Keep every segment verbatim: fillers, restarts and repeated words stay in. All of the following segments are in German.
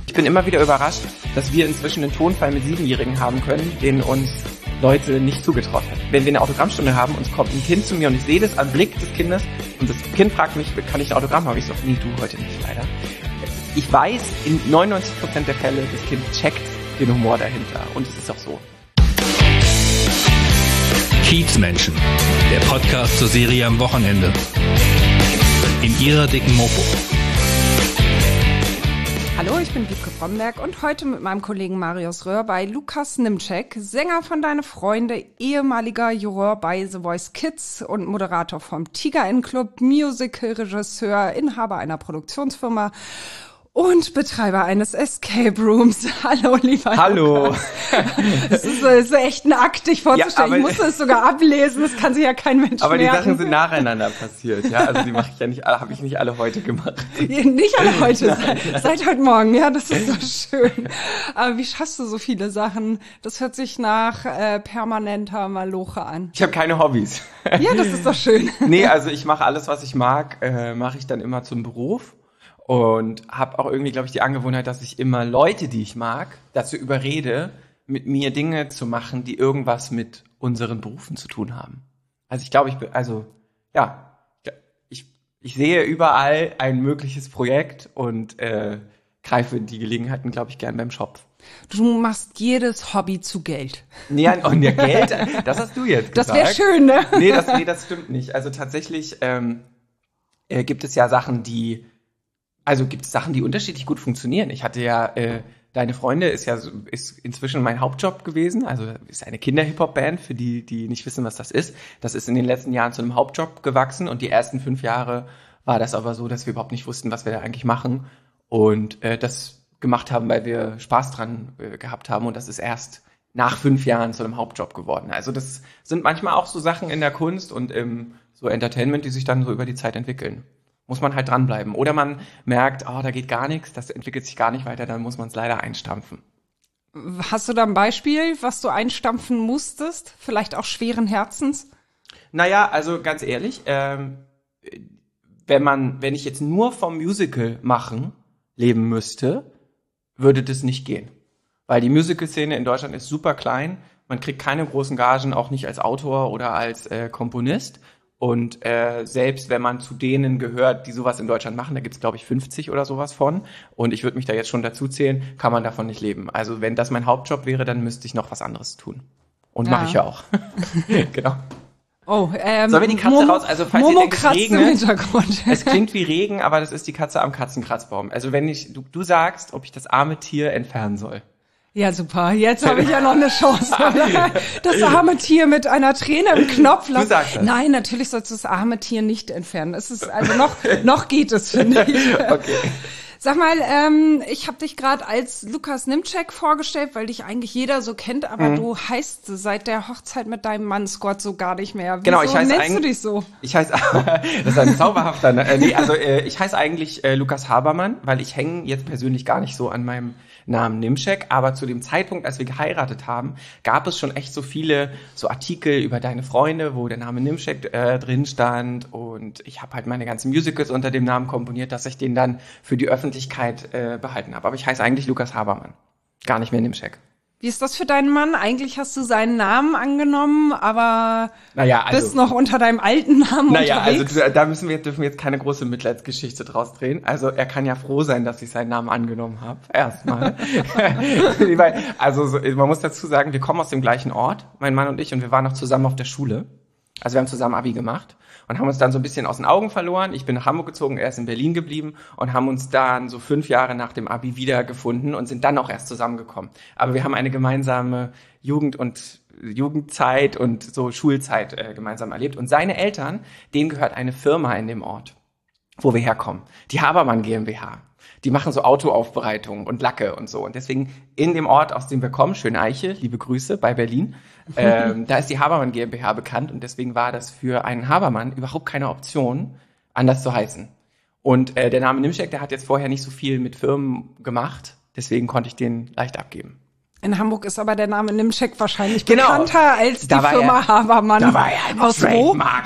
Ich bin immer wieder überrascht, dass wir inzwischen einen Tonfall mit Siebenjährigen haben können, den uns Leute nicht zugetraut haben. Wenn wir eine Autogrammstunde haben und es kommt ein Kind zu mir und ich sehe das am Blick des Kindes und das Kind fragt mich, kann ich ein Autogramm haben? Ich sage, nee, du heute nicht, leider. Ich weiß, in neunundneunzig Prozent der Fälle, das Kind checkt den Humor dahinter und es ist auch so. Kiezmenschen, der Podcast zur Serie am Wochenende. In ihrer dicken Mopo. Hallo, ich bin Wiebke Fromberg und heute mit meinem Kollegen Marius Röhr bei Lukas Nimczek, Sänger von Deine Freunde, ehemaliger Juror bei The Voice Kids und Moderator vom Tiger Inn Club, Musical-Regisseur, Inhaber einer Produktionsfirma und Betreiber eines Escape Rooms. Hallo, lieber Hallo. Das ist, das ist echt ein Akt, dich vorzustellen. Ja, ich musste es sogar ablesen, das kann sich ja kein Mensch aber merken. Aber die Sachen sind nacheinander passiert, ja. Also die mache ich ja nicht, habe ich nicht alle heute gemacht. Nicht alle heute, seit, seit heute Morgen, ja, das ist so schön. Aber wie schaffst du so viele Sachen? Das hört sich nach äh, permanenter Maloche an. Ich habe keine Hobbys. Ja, das ist doch schön. Nee, also ich mache alles, was ich mag, äh, mache ich dann immer zum Beruf. Und habe auch irgendwie, glaube ich, die Angewohnheit, dass ich immer Leute, die ich mag, dazu überrede, mit mir Dinge zu machen, die irgendwas mit unseren Berufen zu tun haben. Also ich glaube, ich bin, also ja, ich, ich sehe überall ein mögliches Projekt und äh, greife die Gelegenheiten, glaube ich, gern beim Schopf. Du machst jedes Hobby zu Geld. Nee, und der Geld, das hast du jetzt gesagt. Das wäre schön, ne? Nee das, nee, das stimmt nicht. Also tatsächlich ähm, äh, gibt es ja Sachen, die Also gibt es Sachen, die unterschiedlich gut funktionieren. Ich hatte ja, äh, Deine Freunde ist ja ist inzwischen mein Hauptjob gewesen. Also ist eine Kinder-Hip-Hop-Band, für die, die nicht wissen, was das ist. Das ist in den letzten Jahren zu einem Hauptjob gewachsen und die ersten fünf Jahre war das aber so, dass wir überhaupt nicht wussten, was wir da eigentlich machen und äh, das gemacht haben, weil wir Spaß dran äh, gehabt haben und das ist erst nach fünf Jahren zu einem Hauptjob geworden. Also das sind manchmal auch so Sachen in der Kunst und im so Entertainment, die sich dann so über die Zeit entwickeln. Muss man halt dranbleiben. Oder man merkt, oh, da geht gar nichts, das entwickelt sich gar nicht weiter, dann muss man es leider einstampfen. Hast du da ein Beispiel, was du einstampfen musstest? Vielleicht auch schweren Herzens? Naja, also ganz ehrlich, ähm, wenn man, wenn ich jetzt nur vom Musical machen leben müsste, würde das nicht gehen. Weil die Musical-Szene in Deutschland ist super klein, man kriegt keine großen Gagen, auch nicht als Autor oder als äh, Komponist. Und äh, selbst wenn man zu denen gehört, die sowas in Deutschland machen, da gibt's glaube ich fünfzig oder sowas von. Und ich würde mich da jetzt schon dazu zählen, kann man davon nicht leben. Also wenn das mein Hauptjob wäre, dann müsste ich noch was anderes tun. Und ja. Mache ich ja auch. Genau. Oh, ähm, Sollen wir die Katze Momo, raus? Also falls Momo ihr denkt, es regnet, im Hintergrund. Es klingt wie Regen, aber das ist die Katze am Katzenkratzbaum. Also wenn ich, du, du sagst, ob ich das arme Tier entfernen soll. Ja, super. Jetzt habe ich ja noch eine Chance. Das arme Tier mit einer Träne im Knopf. Du sagst das. Nein, natürlich sollst du das arme Tier nicht entfernen. Es ist also noch noch geht es, finde ich. Okay. Sag mal, ähm, ich habe dich gerade als Lukas Nimczek vorgestellt, weil dich eigentlich jeder so kennt, aber mhm. du heißt seit der Hochzeit mit deinem Mann Scott so gar nicht mehr. Wieso genau, ich heiße nennst du dich so? Ich heiße, das ist ein zauberhafter, ne? äh, nee, also äh, ich heiße eigentlich äh, Lukas Habermann, weil ich hänge jetzt persönlich gar nicht so an meinem Namen Nimczek, aber zu dem Zeitpunkt, als wir geheiratet haben, gab es schon echt so viele so Artikel über Deine Freunde, wo der Name Nimczek äh, drin stand und ich habe halt meine ganzen Musicals unter dem Namen komponiert, dass ich den dann für die Öffentlichkeit äh, behalten habe. Aber ich heiße eigentlich Lukas Habermann, gar nicht mehr Nimczek. Wie ist das für deinen Mann? Eigentlich hast du seinen Namen angenommen, aber naja, also, bist noch unter deinem alten Namen naja, unterwegs. Naja, also da müssen wir, dürfen wir jetzt keine große Mitleidsgeschichte draus drehen. Also er kann ja froh sein, dass ich seinen Namen angenommen habe. Erstmal. Also so, man muss dazu sagen, wir kommen aus dem gleichen Ort, mein Mann und ich, und wir waren noch zusammen auf der Schule. Also wir haben zusammen Abi gemacht und haben uns dann so ein bisschen aus den Augen verloren. Ich bin nach Hamburg gezogen, er ist in Berlin geblieben und haben uns dann so fünf Jahre nach dem Abi wiedergefunden und sind dann auch erst zusammengekommen. Aber wir haben eine gemeinsame Jugend- und Jugendzeit und so Schulzeit äh, gemeinsam erlebt. Und seine Eltern, denen gehört eine Firma in dem Ort, wo wir herkommen. Die Habermann GmbH. Die machen so Autoaufbereitung und Lacke und so. Und deswegen in dem Ort, aus dem wir kommen, Schöneiche, liebe Grüße bei Berlin, ähm, da ist die Habermann GmbH bekannt und deswegen war das für einen Habermann überhaupt keine Option, anders zu heißen. Und äh, der Name Nimczek, der hat jetzt vorher nicht so viel mit Firmen gemacht, deswegen konnte ich den leicht abgeben. In Hamburg ist aber der Name Nimczek wahrscheinlich Genau. bekannter als Da die war Firma ja- Habermann. Da war ja ein aus Trademark.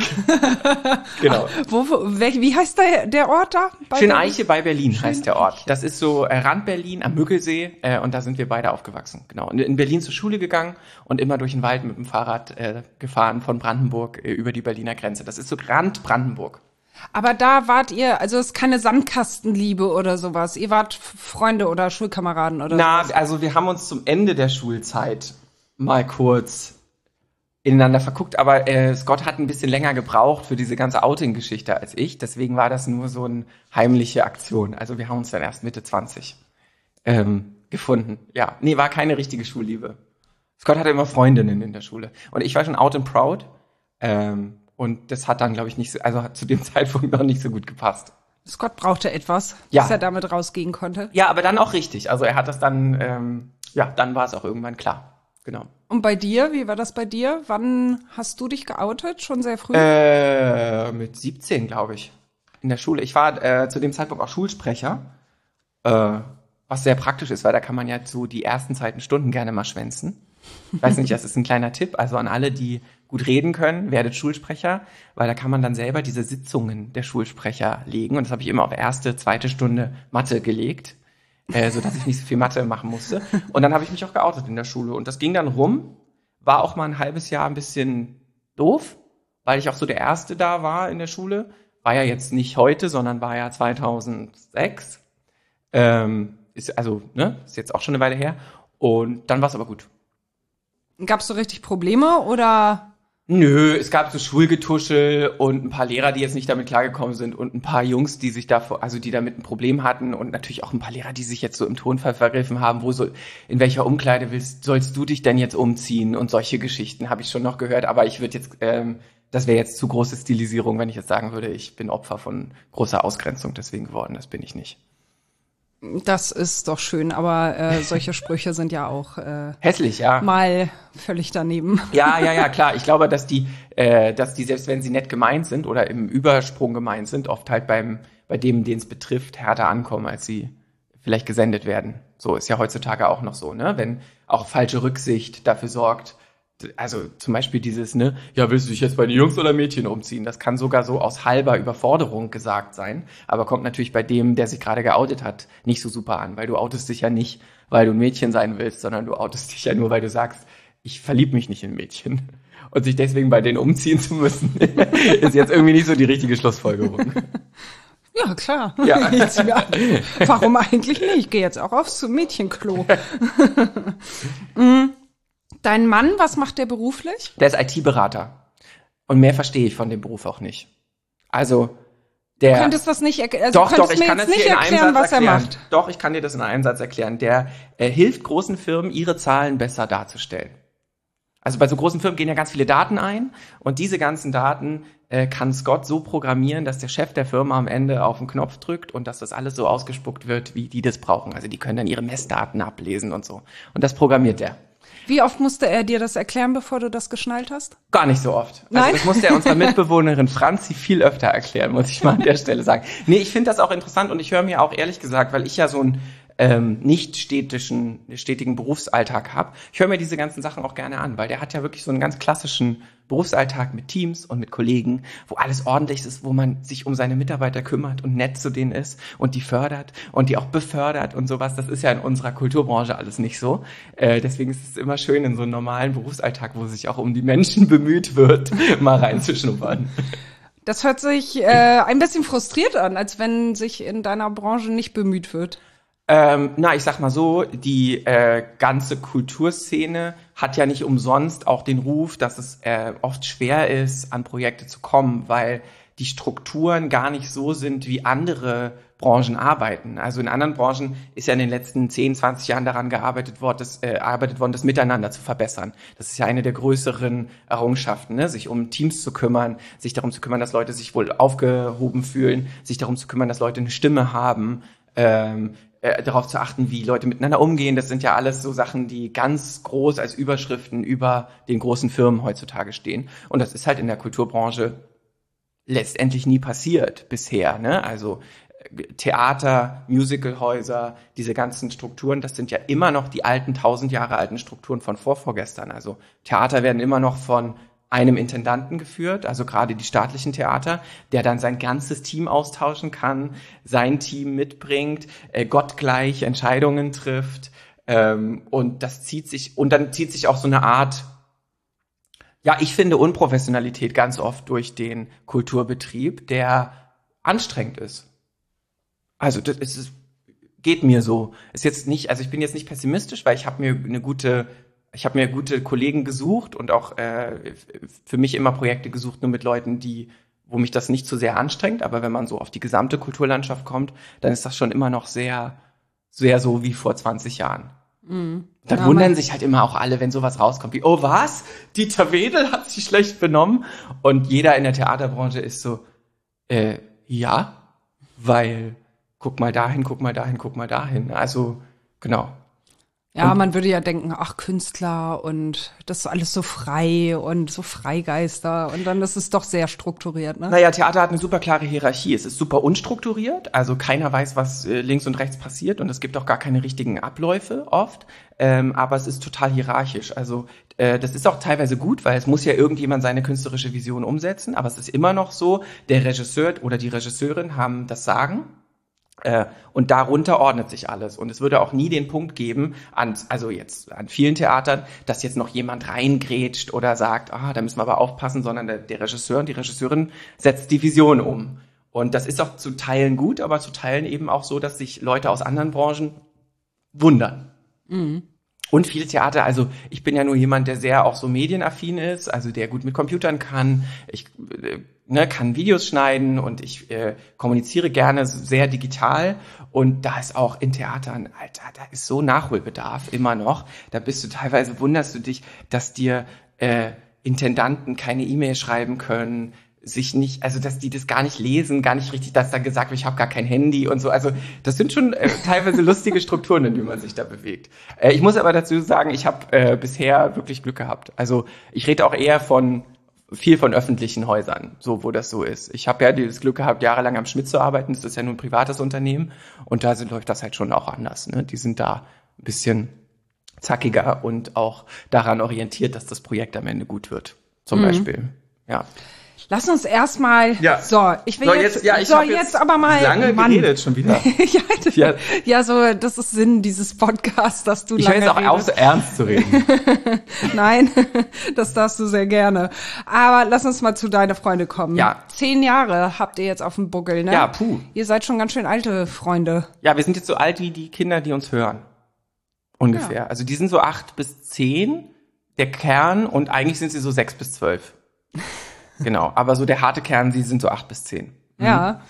Genau. wo? Wo, wo wel, wie heißt der, der Ort da? Bei Schöneiche bei Berlin Schön heißt der Ort. Eiche. Das ist so äh, Rand Berlin am Müggelsee äh, und da sind wir beide aufgewachsen. Genau. Und in Berlin zur Schule gegangen und immer durch den Wald mit dem Fahrrad äh, gefahren von Brandenburg äh, über die Berliner Grenze. Das ist so Rand Brandenburg. Aber da wart ihr, also es ist keine Sandkastenliebe oder sowas. Ihr wart F- Freunde oder Schulkameraden oder Na, sowas. also wir haben uns zum Ende der Schulzeit mal kurz ineinander verguckt, aber äh, Scott hat ein bisschen länger gebraucht für diese ganze Outing-Geschichte als ich. Deswegen war das nur so eine heimliche Aktion. Also wir haben uns dann erst Mitte zwanzig ähm, gefunden. Ja, nee, war keine richtige Schulliebe. Scott hatte immer Freundinnen in der Schule. Und ich war schon out and proud. Ähm, und das hat dann, glaube ich, nicht so, also hat zu dem Zeitpunkt noch nicht so gut gepasst. Scott brauchte etwas, Ja. dass er damit rausgehen konnte. Ja, aber dann auch richtig. Also er hat das dann, ähm, ja, dann war es auch irgendwann klar. Genau. Und bei dir, wie war das bei dir? Wann hast du dich geoutet? Schon sehr früh? Äh, mit siebzehn, glaube ich. In der Schule. Ich war äh, zu dem Zeitpunkt auch Schulsprecher. Äh, was sehr praktisch ist, weil da kann man ja so die ersten Zeiten Stunden gerne mal schwänzen. Ich weiß nicht, das ist ein kleiner Tipp. Also an alle, die gut reden können, werdet Schulsprecher, weil da kann man dann selber diese Sitzungen der Schulsprecher legen. Und das habe ich immer auf erste, zweite Stunde Mathe gelegt, äh, sodass ich nicht so viel Mathe machen musste. Und dann habe ich mich auch geoutet in der Schule. Und das ging dann rum. War auch mal ein halbes Jahr ein bisschen doof, weil ich auch so der Erste da war in der Schule. War ja jetzt nicht heute, sondern war ja zweitausendsechs. Ähm, ist also, ne, ist jetzt auch schon eine Weile her. Und dann war es aber gut. Gab's so richtig Probleme oder? Nö, es gab so Schulgetuschel und ein paar Lehrer, die jetzt nicht damit klargekommen sind und ein paar Jungs, die sich davor, also die damit ein Problem hatten und natürlich auch ein paar Lehrer, die sich jetzt so im Tonfall vergriffen haben, wo so, in welcher Umkleide willst, sollst du dich denn jetzt umziehen und solche Geschichten habe ich schon noch gehört, aber ich würde jetzt, ähm, das wäre jetzt zu große Stilisierung, wenn ich jetzt sagen würde, ich bin Opfer von großer Ausgrenzung deswegen geworden, das bin ich nicht. Das ist doch schön, aber äh, solche Sprüche sind ja auch äh, Hässlich, ja. mal völlig daneben. Ja, ja, ja, klar. Ich glaube, dass die, äh, dass die, selbst wenn sie nett gemeint sind oder im Übersprung gemeint sind, oft halt beim, bei dem, den es betrifft, härter ankommen, als sie vielleicht gesendet werden. So ist ja heutzutage auch noch so, ne? Wenn auch falsche Rücksicht dafür sorgt, also zum Beispiel dieses, ne, ja, willst du dich jetzt bei den Jungs oder Mädchen umziehen? Das kann sogar so aus halber Überforderung gesagt sein, aber kommt natürlich bei dem, der sich gerade geoutet hat, nicht so super an, weil du outest dich ja nicht, weil du ein Mädchen sein willst, sondern du outest dich ja nur, weil du sagst, ich verlieb mich nicht in Mädchen. Und sich deswegen bei denen umziehen zu müssen, ist jetzt irgendwie nicht so die richtige Schlussfolgerung. Ja, klar. Ja. Jetzt, ja. Warum eigentlich nicht? Ich gehe jetzt auch aufs Mädchenklo. Dein Mann, was macht der beruflich? Der ist I T-Berater. Und mehr verstehe ich von dem Beruf auch nicht. Also, der... Du könntest das nicht erklären. Also doch, du doch, könntest ich mir kann jetzt das nicht hier in einem erklären, Satz was er erklären. macht. Doch, ich kann dir das in einem Satz erklären. Der äh, hilft großen Firmen, ihre Zahlen besser darzustellen. Also bei so großen Firmen gehen ja ganz viele Daten ein und diese ganzen Daten äh, kann Scott so programmieren, dass der Chef der Firma am Ende auf den Knopf drückt und dass das alles so ausgespuckt wird, wie die das brauchen. Also die können dann ihre Messdaten ablesen und so. Und das programmiert er. Wie oft musste er dir das erklären, bevor du das geschnallt hast? Gar nicht so oft. Also Nein? das musste er unserer Mitbewohnerin Franzi viel öfter erklären, muss ich mal an der Stelle sagen. Nee, ich finde das auch interessant und ich höre mir auch ehrlich gesagt, weil ich ja so einen ähm, nicht städtischen, stetigen Berufsalltag habe, ich höre mir diese ganzen Sachen auch gerne an, weil der hat ja wirklich so einen ganz klassischen Berufsalltag mit Teams und mit Kollegen, wo alles ordentlich ist, wo man sich um seine Mitarbeiter kümmert und nett zu denen ist und die fördert und die auch befördert und sowas. Das ist ja in unserer Kulturbranche alles nicht so. Äh, deswegen ist es immer schön, in so einen normalen Berufsalltag, wo sich auch um die Menschen bemüht wird, mal reinzuschnuppern. Das hört sich äh, ein bisschen frustriert an, als wenn sich in deiner Branche nicht bemüht wird. Ähm, na, ich sag mal so, die äh, ganze Kulturszene hat ja nicht umsonst auch den Ruf, dass es äh, oft schwer ist, an Projekte zu kommen, weil die Strukturen gar nicht so sind, wie andere Branchen arbeiten. Also in anderen Branchen ist ja in den letzten zehn, zwanzig Jahren daran gearbeitet worden, das, äh, arbeitet worden, das Miteinander zu verbessern. Das ist ja eine der größeren Errungenschaften, ne? Sich um Teams zu kümmern, sich darum zu kümmern, dass Leute sich wohl aufgehoben fühlen, sich darum zu kümmern, dass Leute eine Stimme haben, ähm, äh, darauf zu achten, wie Leute miteinander umgehen. Das sind ja alles so Sachen, die ganz groß als Überschriften über den großen Firmen heutzutage stehen. Und das ist halt in der Kulturbranche letztendlich nie passiert bisher, ne? Also Theater, Musicalhäuser, diese ganzen Strukturen, das sind ja immer noch die alten, tausend Jahre alten Strukturen von vorvorgestern. Also Theater werden immer noch von einem Intendanten geführt, also gerade die staatlichen Theater, der dann sein ganzes Team austauschen kann, sein Team mitbringt, äh, gottgleich Entscheidungen trifft, ähm, und das zieht sich, und dann zieht sich auch so eine Art, ja, ich finde Unprofessionalität ganz oft durch den Kulturbetrieb, der anstrengend ist. Also das ist, geht mir so. Ist jetzt nicht, also ich bin jetzt nicht pessimistisch, weil ich habe mir eine gute Ich habe mir gute Kollegen gesucht und auch äh, für mich immer Projekte gesucht, nur mit Leuten, die, wo mich das nicht zu sehr anstrengt. Aber wenn man so auf die gesamte Kulturlandschaft kommt, dann ist das schon immer noch sehr, sehr so wie vor zwanzig Jahren. Mm. Dann ja, wundern sich halt immer auch alle, wenn sowas rauskommt, wie, oh was? Dieter Wedel hat sich schlecht benommen. Und jeder in der Theaterbranche ist so, äh, ja, weil guck mal dahin, guck mal dahin, guck mal dahin. Also, genau. Ja, und man würde ja denken, ach, Künstler und das ist alles so frei und so Freigeister und dann ist es doch sehr strukturiert, ne? Naja, Theater hat eine super klare Hierarchie. Es ist super unstrukturiert, also keiner weiß, was äh, links und rechts passiert und es gibt auch gar keine richtigen Abläufe oft, ähm, aber es ist total hierarchisch. Also äh, das ist auch teilweise gut, weil es muss ja irgendjemand seine künstlerische Vision umsetzen, aber es ist immer noch so, der Regisseur oder die Regisseurin haben das Sagen. Äh, und darunter ordnet sich alles. Und es würde auch nie den Punkt geben, an, also jetzt an vielen Theatern, dass jetzt noch jemand reingrätscht oder sagt, ah, da müssen wir aber aufpassen, sondern der, der Regisseur und die Regisseurin setzt die Vision um. Und das ist auch zu Teilen gut, aber zu Teilen eben auch so, dass sich Leute aus anderen Branchen wundern. Mhm. Und viele Theater, also ich bin ja nur jemand, der sehr auch so medienaffin ist, also der gut mit Computern kann, ich äh, ne, kann Videos schneiden und ich äh, kommuniziere gerne sehr digital und da ist auch in Theatern, Alter, da ist so Nachholbedarf immer noch, da bist du teilweise, wunderst du dich, dass dir äh, Intendanten keine E-Mail schreiben können, sich nicht, also dass die das gar nicht lesen, gar nicht richtig, dass da gesagt wird, ich habe gar kein Handy und so. Also das sind schon äh, teilweise lustige Strukturen, in denen man sich da bewegt. Äh, ich muss aber dazu sagen, ich habe äh, bisher wirklich Glück gehabt. Also ich rede auch eher von viel von öffentlichen Häusern, so wo das so ist. Ich habe ja das Glück gehabt, jahrelang am Schmidt zu arbeiten. Das ist ja nun ein privates Unternehmen und da sind, läuft das halt schon auch anders. Ne? Die sind da ein bisschen zackiger und auch daran orientiert, dass das Projekt am Ende gut wird. Zum mhm. Beispiel, ja. Lass uns erstmal, ja. so, ich will so, jetzt, jetzt, ja, ich so, jetzt, jetzt aber mal, lange Mann. geredet schon wieder. ja, ja. ja, so, das ist Sinn dieses Podcasts, dass du ich lange höre jetzt auch redest. auf, so ernst zu reden. Nein, das darfst du sehr gerne. Aber lass uns mal zu deiner Freunde kommen. Ja. Zehn Jahre habt ihr jetzt auf dem Buckel, ne? Ja, puh. Ihr seid schon ganz schön alte Freunde. Ja, wir sind jetzt so alt wie die Kinder, die uns hören. Ungefähr. Ja. Also die sind so acht bis zehn, der Kern, und eigentlich sind sie so sechs bis zwölf. Genau, aber so der harte Kern, sie sind so acht bis zehn. Mhm. Ja.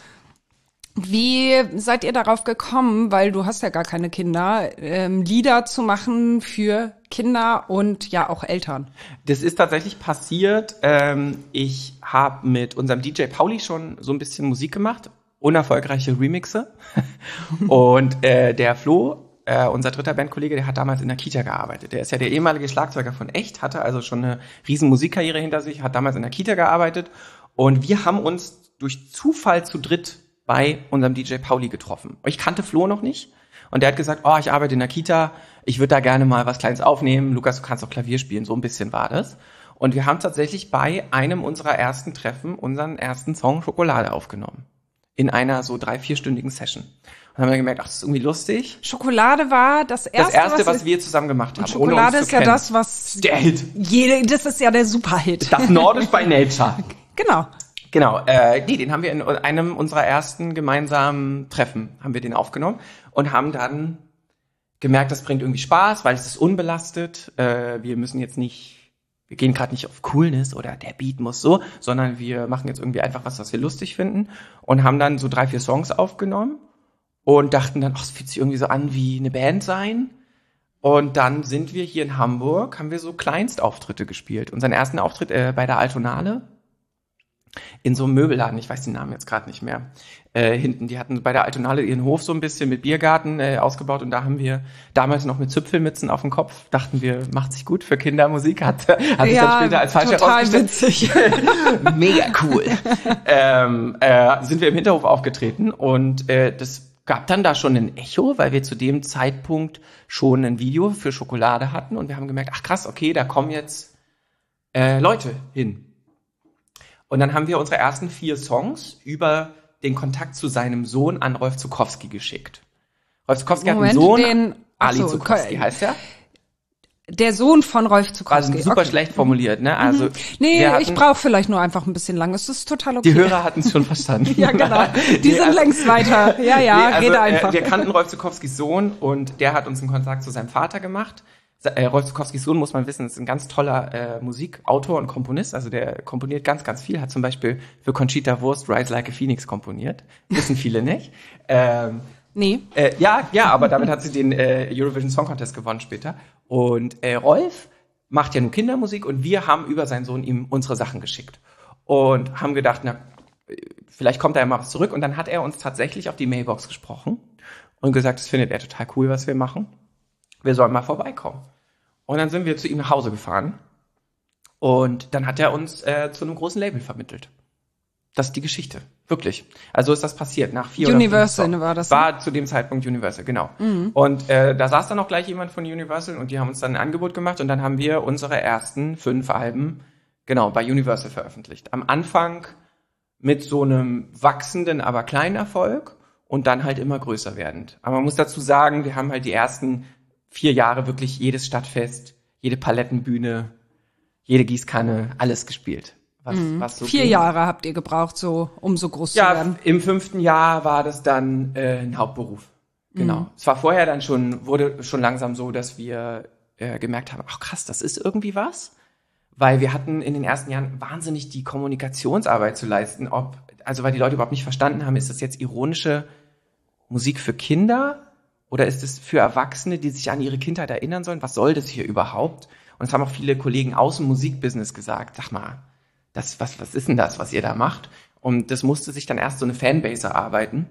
Wie seid ihr darauf gekommen, weil du hast ja gar keine Kinder, ähm, Lieder zu machen für Kinder und ja auch Eltern? Das ist tatsächlich passiert. Ähm, ich habe mit unserem D J Pauli schon so ein bisschen Musik gemacht, unerfolgreiche Remixe. Und äh, der Flo, äh, unser dritter Bandkollege, der hat damals in der Kita gearbeitet. Der ist ja der ehemalige Schlagzeuger von Echt, hatte also schon eine riesen Musikkarriere hinter sich, hat damals in der Kita gearbeitet. Und wir haben uns durch Zufall zu dritt bei unserem D J Pauli getroffen. Ich kannte Flo noch nicht. Und der hat gesagt, oh, ich arbeite in der Kita, ich würde da gerne mal was Kleines aufnehmen. Lukas, du kannst auch Klavier spielen, so ein bisschen war das. Und wir haben tatsächlich bei einem unserer ersten Treffen unseren ersten Song Schokolade aufgenommen. In einer so drei-, vierstündigen Session. Und haben wir gemerkt, ach, das ist irgendwie lustig. Schokolade war das erste, das erste was, was wir zusammen gemacht haben. Und Schokolade ohne uns ist ja kennen. das, was der Hit. Jede, das ist ja der Superhit. Das Nordisch by Nature. Genau. Genau, äh, nee, den haben wir in einem unserer ersten gemeinsamen Treffen, haben wir den aufgenommen und haben dann gemerkt, das bringt irgendwie Spaß, weil es ist unbelastet. Äh, wir müssen jetzt nicht, wir gehen gerade nicht auf Coolness oder der Beat muss so, sondern wir machen jetzt irgendwie einfach was, was wir lustig finden und haben dann so drei, vier Songs aufgenommen und dachten dann, ach, es fühlt sich irgendwie so an wie eine Band sein. Und dann sind wir hier in Hamburg, haben wir so Kleinstauftritte gespielt. Unseren ersten Auftritt äh, bei der Altonale. in so einem Möbelladen, ich weiß den Namen jetzt gerade nicht mehr, äh, hinten. Die hatten bei der Altonale ihren Hof so ein bisschen mit Biergarten äh, ausgebaut und da haben wir damals noch mit Zipfelmützen auf dem Kopf, dachten wir, macht sich gut für Kindermusik, hat, hat sich ja, dann später als falsch total herausgestellt. Witzig. Mega cool. ähm, äh, sind wir im Hinterhof aufgetreten und äh, das gab dann da schon ein Echo, weil wir zu dem Zeitpunkt schon ein Video für Schokolade hatten und wir haben gemerkt, ach krass, okay, da kommen jetzt äh, Leute hin. Und dann haben wir unsere ersten vier Songs über den Kontakt zu seinem Sohn an Rolf Zuckowski geschickt. Rolf Zuckowski Moment, hat einen Sohn, den, Ali so, Zuckowski heißt er. Der Sohn von Rolf Zuckowski. Also super okay. schlecht formuliert, ne? Also mhm. Nee, hatten, ich brauche vielleicht nur einfach ein bisschen lang. Es ist total okay. Die Hörer hatten es schon verstanden. Ja, genau. Die nee, sind also, längst weiter. Ja, ja, nee, also, rede einfach. Äh, wir kannten Rolf Zuckowskis Sohn und der hat uns einen Kontakt zu seinem Vater gemacht. Äh, Rolf Zuckowskis Sohn, muss man wissen, ist ein ganz toller äh, Musikautor und Komponist. Also der komponiert ganz, ganz viel. Hat zum Beispiel für Conchita Wurst Rise Like a Phoenix komponiert. Wissen viele nicht. Ähm, nee. Äh, ja, ja, aber damit hat sie den äh, Eurovision Song Contest gewonnen später. Und äh, Rolf macht ja nur Kindermusik und wir haben über seinen Sohn ihm unsere Sachen geschickt. Und haben gedacht, na, vielleicht kommt da ja mal was zurück. Und dann hat er uns tatsächlich auf die Mailbox gesprochen und gesagt, das findet er total cool, was wir machen. Wir sollen mal vorbeikommen. Und dann sind wir zu ihm nach Hause gefahren. Und dann hat er uns äh, zu einem großen Label vermittelt. Das ist die Geschichte. Wirklich. Also ist das passiert. Nach vier Universal oder fünf war das. War zu dem Zeitpunkt Universal, genau. Mhm. Und äh, da saß dann auch gleich jemand von Universal und die haben uns dann ein Angebot gemacht. Und dann haben wir unsere ersten fünf Alben, genau, bei Universal veröffentlicht. Am Anfang mit so einem wachsenden, aber kleinen Erfolg. Und dann halt immer größer werdend. Aber man muss dazu sagen, wir haben halt die ersten vier Jahre wirklich jedes Stadtfest, jede Palettenbühne, jede Gießkanne, alles gespielt. Was, mhm. was so Vier ging. Jahre habt ihr gebraucht, so um so groß ja, zu werden. Ja, im fünften Jahr war das dann äh, ein Hauptberuf. Genau. Mhm. Es war vorher dann schon, wurde schon langsam so, dass wir äh, gemerkt haben, ach krass, das ist irgendwie was. Weil wir hatten in den ersten Jahren wahnsinnig die Kommunikationsarbeit zu leisten. Ob, also weil die Leute überhaupt nicht verstanden haben, ist das jetzt ironische Musik für Kinder? Oder ist es für Erwachsene, die sich an ihre Kindheit erinnern sollen? Was soll das hier überhaupt? Und es haben auch viele Kollegen aus dem Musikbusiness gesagt, sag mal, das, was, was ist denn das, was ihr da macht? Und das musste sich dann erst so eine Fanbase erarbeiten,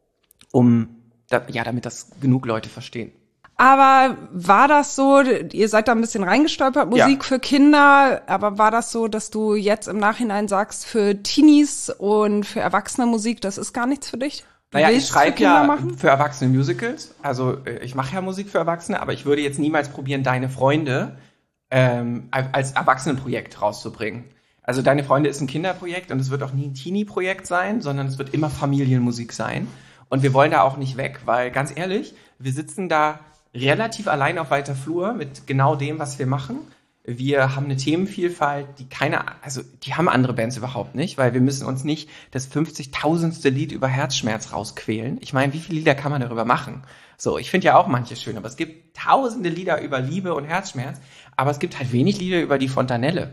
um, da, ja, damit das genug Leute verstehen. Aber war das so, ihr seid da ein bisschen reingestolpert, Musik ja. für Kinder, aber war das so, dass du jetzt im Nachhinein sagst, für Teenies und für Erwachsene Musik, das ist gar nichts für dich? Du naja, ich schreibe ja machen? für Erwachsene Musicals, also ich mache ja Musik für Erwachsene, aber ich würde jetzt niemals probieren, Deine Freunde ähm, als Erwachsenenprojekt rauszubringen. Also Deine Freunde ist ein Kinderprojekt und es wird auch nie ein Teenie-Projekt sein, sondern es wird immer Familienmusik sein. Und wir wollen da auch nicht weg, weil ganz ehrlich, wir sitzen da relativ allein auf weiter Flur mit genau dem, was wir machen. Wir haben eine Themenvielfalt, die keine, also die haben andere Bands überhaupt nicht, weil wir müssen uns nicht das fünfzigtausendste Lied über Herzschmerz rausquälen. Ich meine, wie viele Lieder kann man darüber machen? So, ich finde ja auch manche schön, aber es gibt tausende Lieder über Liebe und Herzschmerz, aber es gibt halt wenig Lieder über die Fontanelle.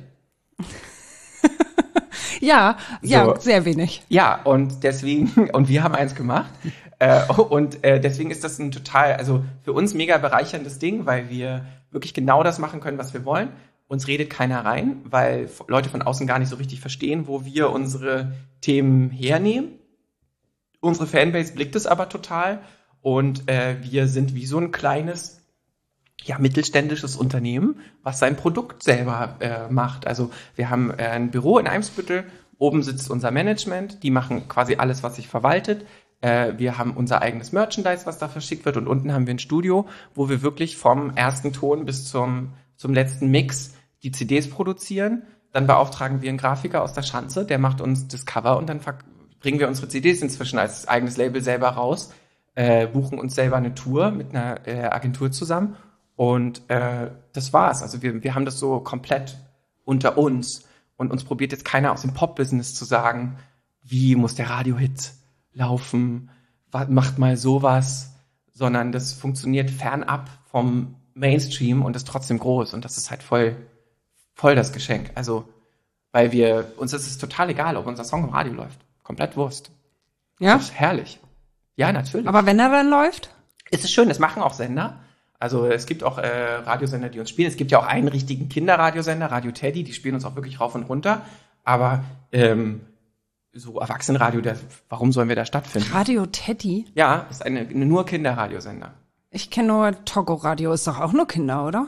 ja, so. ja, sehr wenig. Ja, und deswegen, und wir haben eins gemacht. Äh, und äh, deswegen ist das ein total, also für uns mega bereicherndes Ding, weil wir wirklich genau das machen können, was wir wollen. Uns redet keiner rein, weil Leute von außen gar nicht so richtig verstehen, wo wir unsere Themen hernehmen. Unsere Fanbase blickt es aber total und äh, wir sind wie so ein kleines, ja, mittelständisches Unternehmen, was sein Produkt selber äh, macht. Also wir haben äh, ein Büro in Eimsbüttel, oben sitzt unser Management, die machen quasi alles, was sich verwaltet. Wir haben unser eigenes Merchandise, was da verschickt wird und unten haben wir ein Studio, wo wir wirklich vom ersten Ton bis zum, zum letzten Mix die C Ds produzieren. Dann beauftragen wir einen Grafiker aus der Schanze, der macht uns das Cover und dann bringen wir unsere C Ds inzwischen als eigenes Label selber raus, äh, buchen uns selber eine Tour mit einer äh, Agentur zusammen und äh, das war's. Also wir, wir haben das so komplett unter uns und uns probiert jetzt keiner aus dem Pop-Business zu sagen, wie muss der Radiohit laufen, macht mal sowas, sondern das funktioniert fernab vom Mainstream und ist trotzdem groß und das ist halt voll, voll das Geschenk. Also, weil wir, uns ist es total egal, ob unser Song im Radio läuft. Komplett Wurst. Ja? Das ist herrlich. Ja, natürlich. Aber wenn er dann läuft? Ist es schön, das machen auch Sender. Also es gibt auch äh, Radiosender, die uns spielen. Es gibt ja auch einen richtigen Kinderradiosender, Radio Teddy, die spielen uns auch wirklich rauf und runter. Aber ähm, so Erwachsenenradio, das, warum sollen wir da stattfinden? Radio Teddy? Ja, ist eine, eine nur Kinderradiosender. Ich kenne nur Togo Radio, ist doch auch nur Kinder, oder?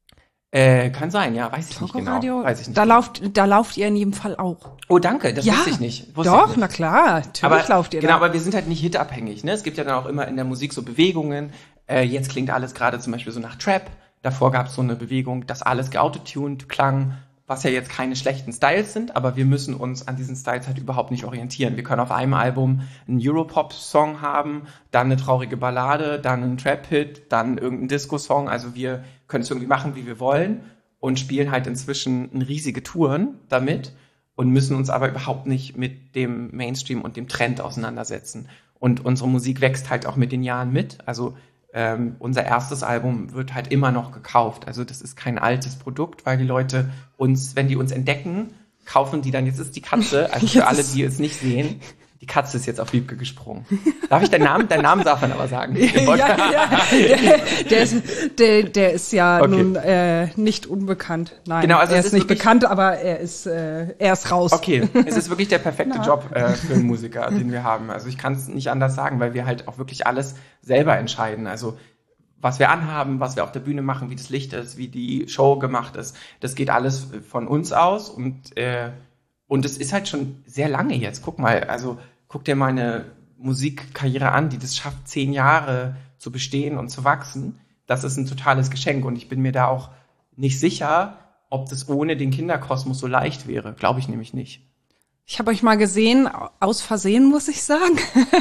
Äh, kann sein, ja, weiß ich Togo nicht genau. Radio, Weiß ich nicht da genau. lauft, da lauft ihr in jedem Fall auch. Oh, danke, das Ja, wusste ich nicht. Wusste Doch, ich nicht. na klar, natürlich aber, lauft ihr Genau, da. aber wir sind halt nicht hitabhängig, ne? Es gibt ja dann auch immer in der Musik so Bewegungen. Äh, jetzt klingt alles gerade zum Beispiel so nach Trap. Davor gab es so eine Bewegung, dass alles geautotuned klang, was ja jetzt keine schlechten Styles sind, aber wir müssen uns an diesen Styles halt überhaupt nicht orientieren. Wir können auf einem Album einen Europop-Song haben, dann eine traurige Ballade, dann einen Trap-Hit, dann irgendeinen Disco-Song. Also wir können es irgendwie machen, wie wir wollen und spielen halt inzwischen riesige Touren damit und müssen uns aber überhaupt nicht mit dem Mainstream und dem Trend auseinandersetzen. Und unsere Musik wächst halt auch mit den Jahren mit. Also Ähm, unser erstes Album wird halt immer noch gekauft. Also das ist kein altes Produkt, weil die Leute uns, wenn die uns entdecken, kaufen die dann, jetzt ist die Katze, also für alle, die es nicht sehen, die Katze ist jetzt auf Wiebke gesprungen. Darf ich deinen Namen? Deinen Namen darf man aber sagen. ja, ja, der, der, ist, der, der ist ja Okay. nun äh, nicht unbekannt. Nein, Genau, also er es ist, ist nicht wirklich- bekannt, aber er ist, äh, er ist raus. Okay, es ist wirklich der perfekte Job äh, für einen Musiker, den wir haben. Also ich kann es nicht anders sagen, weil wir halt auch wirklich alles selber entscheiden. Also was wir anhaben, was wir auf der Bühne machen, wie das Licht ist, wie die Show gemacht ist, das geht alles von uns aus und äh, und es ist halt schon sehr lange jetzt. Guck mal, also guck dir meine Musikkarriere an, die das schafft, zehn Jahre zu bestehen und zu wachsen. Das ist ein totales Geschenk und ich bin mir da auch nicht sicher, ob das ohne den Kinderkosmos so leicht wäre. Glaube ich nämlich nicht. Ich habe euch mal gesehen, aus Versehen, muss ich sagen.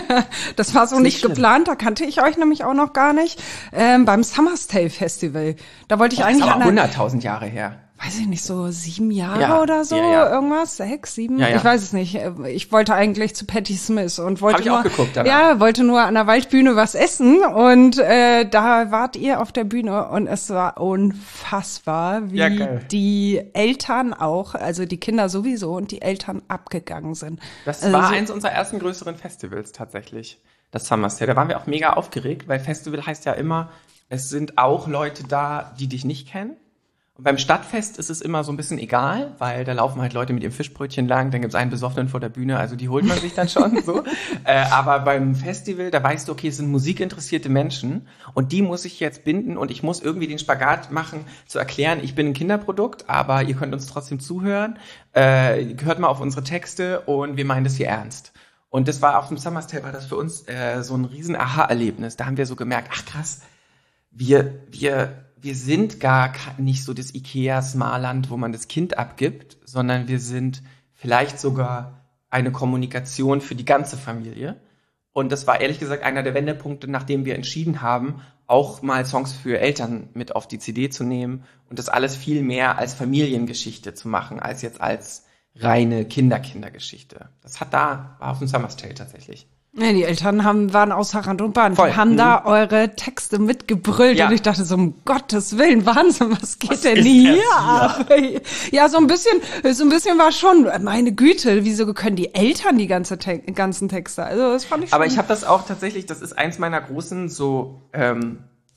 Das war so Ist nicht nicht schlimm. geplant, da kannte ich euch nämlich auch noch gar nicht. Ähm, beim Summer's Tale Festival. Da wollte ich Das ist eigentlich aber an der, hunderttausend Jahre her. weiß ich nicht, so sieben Jahre Ja, oder so, ja, ja. irgendwas, sechs, sieben, Ja, ja. ich weiß es nicht. Ich wollte eigentlich zu Patti Smith und wollte Hab ich nur, auch geguckt danach. ja, wollte nur an der Waldbühne was essen und äh, da wart ihr auf der Bühne und es war unfassbar, wie Ja, geil. die Eltern auch, also die Kinder sowieso und die Eltern abgegangen sind. Das Also war so- eins unserer ersten größeren Festivals tatsächlich, das Summer's Tale. Da waren wir auch mega aufgeregt, weil Festival heißt ja immer, es sind auch Leute da, die dich nicht kennen. Und beim Stadtfest ist es immer so ein bisschen egal, weil da laufen halt Leute mit ihrem Fischbrötchen lang, dann gibt's einen Besoffenen vor der Bühne, also die holt man sich dann schon so. Äh, aber beim Festival, da weißt du, okay, es sind musikinteressierte Menschen und die muss ich jetzt binden und ich muss irgendwie den Spagat machen, zu erklären, ich bin ein Kinderprodukt, aber ihr könnt uns trotzdem zuhören, äh, hört mal auf unsere Texte und wir meinen das hier ernst. Und das war auf dem Summer's Tale, war das für uns äh, so ein riesen Aha-Erlebnis. Da haben wir so gemerkt, ach krass, wir, wir, wir sind gar ke- nicht so das Ikea-Smarland, wo man das Kind abgibt, sondern wir sind vielleicht sogar eine Kommunikation für die ganze Familie. Und das war ehrlich gesagt einer der Wendepunkte, nachdem wir entschieden haben, auch mal Songs für Eltern mit auf die C D zu nehmen und das alles viel mehr als Familiengeschichte zu machen, als jetzt als reine Kinder-Kinder-Geschichte. Das hat da, war auf dem Summer's Tale tatsächlich. Ja, die Eltern haben, waren außer Rand und Band, Voll. die haben Mhm. da eure Texte mitgebrüllt Ja. und ich dachte so, um Gottes Willen, Wahnsinn, was geht Was denn ist hier das ab? Ja, so ein bisschen, so ein bisschen war schon, meine Güte, wieso können die Eltern die ganze Te ganzen Texte? Also das fand ich schon. Aber ich habe das auch tatsächlich, das ist eins meiner großen so, ähm,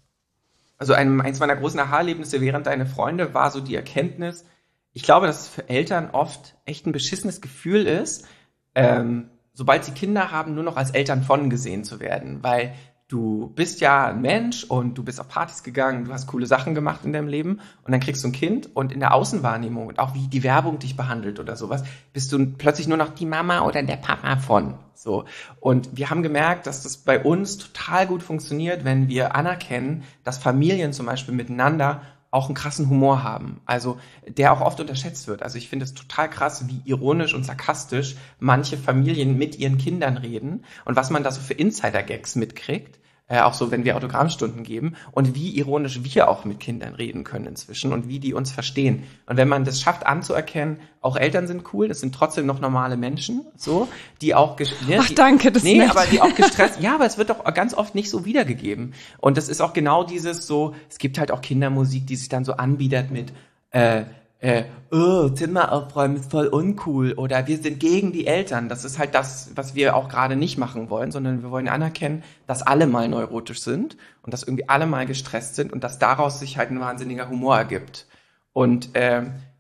also ein, eins meiner großen Aha-Erlebnisse während deine Freunde war so die Erkenntnis, ich glaube, dass es für Eltern oft echt ein beschissenes Gefühl ist, ähm, sobald sie Kinder haben, nur noch als Eltern von gesehen zu werden, weil du bist ja ein Mensch und du bist auf Partys gegangen, du hast coole Sachen gemacht in deinem Leben und dann kriegst du ein Kind und in der Außenwahrnehmung und auch wie die Werbung dich behandelt oder sowas, bist du plötzlich nur noch die Mama oder der Papa von. So. Und wir haben gemerkt, dass das bei uns total gut funktioniert, wenn wir anerkennen, dass Familien zum Beispiel miteinander auch einen krassen Humor haben, also der auch oft unterschätzt wird. Also ich finde es total krass, wie ironisch und sarkastisch manche Familien mit ihren Kindern reden und was man da so für Insider-Gags mitkriegt, äh, auch so, wenn wir Autogrammstunden geben und wie ironisch wir auch mit Kindern reden können inzwischen und wie die uns verstehen. Und wenn man das schafft anzuerkennen, auch Eltern sind cool, das sind trotzdem noch normale Menschen, so, die auch ges- ne, Ach, die, danke, das ist nee, nett. aber die auch gestresst, ja, aber es wird doch ganz oft nicht so wiedergegeben. Und das ist auch genau dieses so, es gibt halt auch Kindermusik, die sich dann so anbietet mit, äh, äh, oh, Zimmer aufräumen ist voll uncool oder wir sind gegen die Eltern. Das ist halt das, was wir auch gerade nicht machen wollen, sondern wir wollen anerkennen, dass alle mal neurotisch sind und dass irgendwie alle mal gestresst sind und dass daraus sich halt ein wahnsinniger Humor ergibt. Und äh,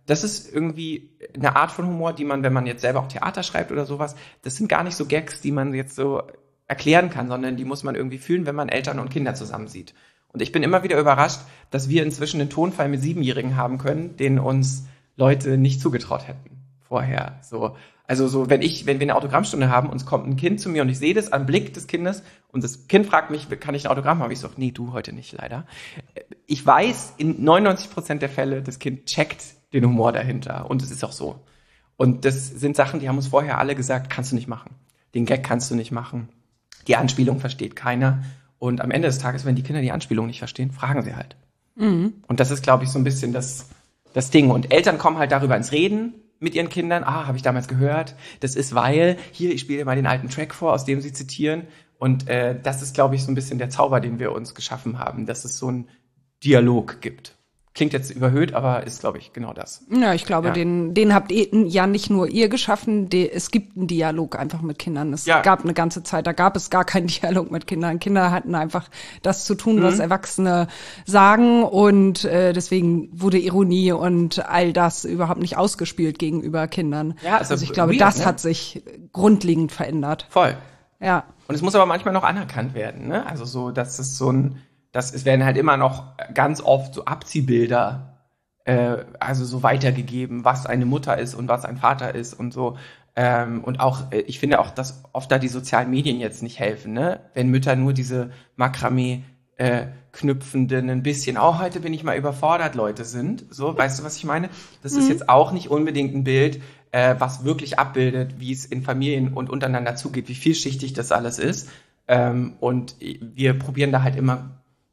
das ist irgendwie eine Art von Humor, die man, wenn man jetzt selber auch Theater schreibt oder sowas, das sind gar nicht so Gags, die man jetzt so erklären kann, sondern die muss man irgendwie fühlen, wenn man Eltern und Kinder zusammen sieht. Und ich bin immer wieder überrascht, dass wir inzwischen einen Tonfall mit Siebenjährigen haben können, den uns Leute nicht zugetraut hätten vorher. So, also so, wenn ich, wenn wir eine Autogrammstunde haben und es kommt ein Kind zu mir und ich sehe das am Blick des Kindes und das Kind fragt mich, kann ich ein Autogramm haben? Ich so, nee, du heute nicht, leider. Ich weiß, in neunundneunzig Prozent der Fälle, das Kind checkt den Humor dahinter und es ist auch so. Und das sind Sachen, die haben uns vorher alle gesagt, kannst du nicht machen. Den Gag kannst du nicht machen. Die Anspielung versteht keiner. Und am Ende des Tages, wenn die Kinder die Anspielung nicht verstehen, fragen sie halt. Mhm. Und das ist, glaube ich, so ein bisschen das, das Ding. Und Eltern kommen halt darüber ins Reden mit ihren Kindern. Ah, habe ich damals gehört. Das ist, weil, hier, ich spiele dir mal den alten Track vor, aus dem sie zitieren. Und äh, das ist, glaube ich, so ein bisschen der Zauber, den wir uns geschaffen haben, dass es so einen Dialog gibt. Klingt jetzt überhöht, aber ist, glaube ich, genau das. Ja, ich glaube, ja. den, den habt ihr ja nicht nur ihr geschaffen. Die, es gibt einen Dialog einfach mit Kindern. Es ja. gab eine ganze Zeit, da gab es gar keinen Dialog mit Kindern. Kinder hatten einfach das zu tun, mhm. was Erwachsene sagen. Und äh, deswegen wurde Ironie und all das überhaupt nicht ausgespielt gegenüber Kindern. Ja, also, also ich glaube, weird, das ne? hat sich grundlegend verändert. Voll. Ja. Und es muss aber manchmal noch anerkannt werden, ne? Also so, dass es so ein Das, es werden halt immer noch ganz oft so Abziehbilder, äh, also so weitergegeben, was eine Mutter ist und was ein Vater ist und so. Ähm, und auch, äh, ich finde auch, dass oft da die sozialen Medien jetzt nicht helfen, ne? Wenn Mütter nur diese Makramee äh, knüpfenden, ein bisschen, oh, heute bin ich mal überfordert, Leute sind. So, weißt du, was ich meine? Das mhm. ist jetzt auch nicht unbedingt ein Bild, äh, was wirklich abbildet, wie es in Familien und untereinander zugeht, wie vielschichtig das alles ist. Ähm, und wir probieren da halt immer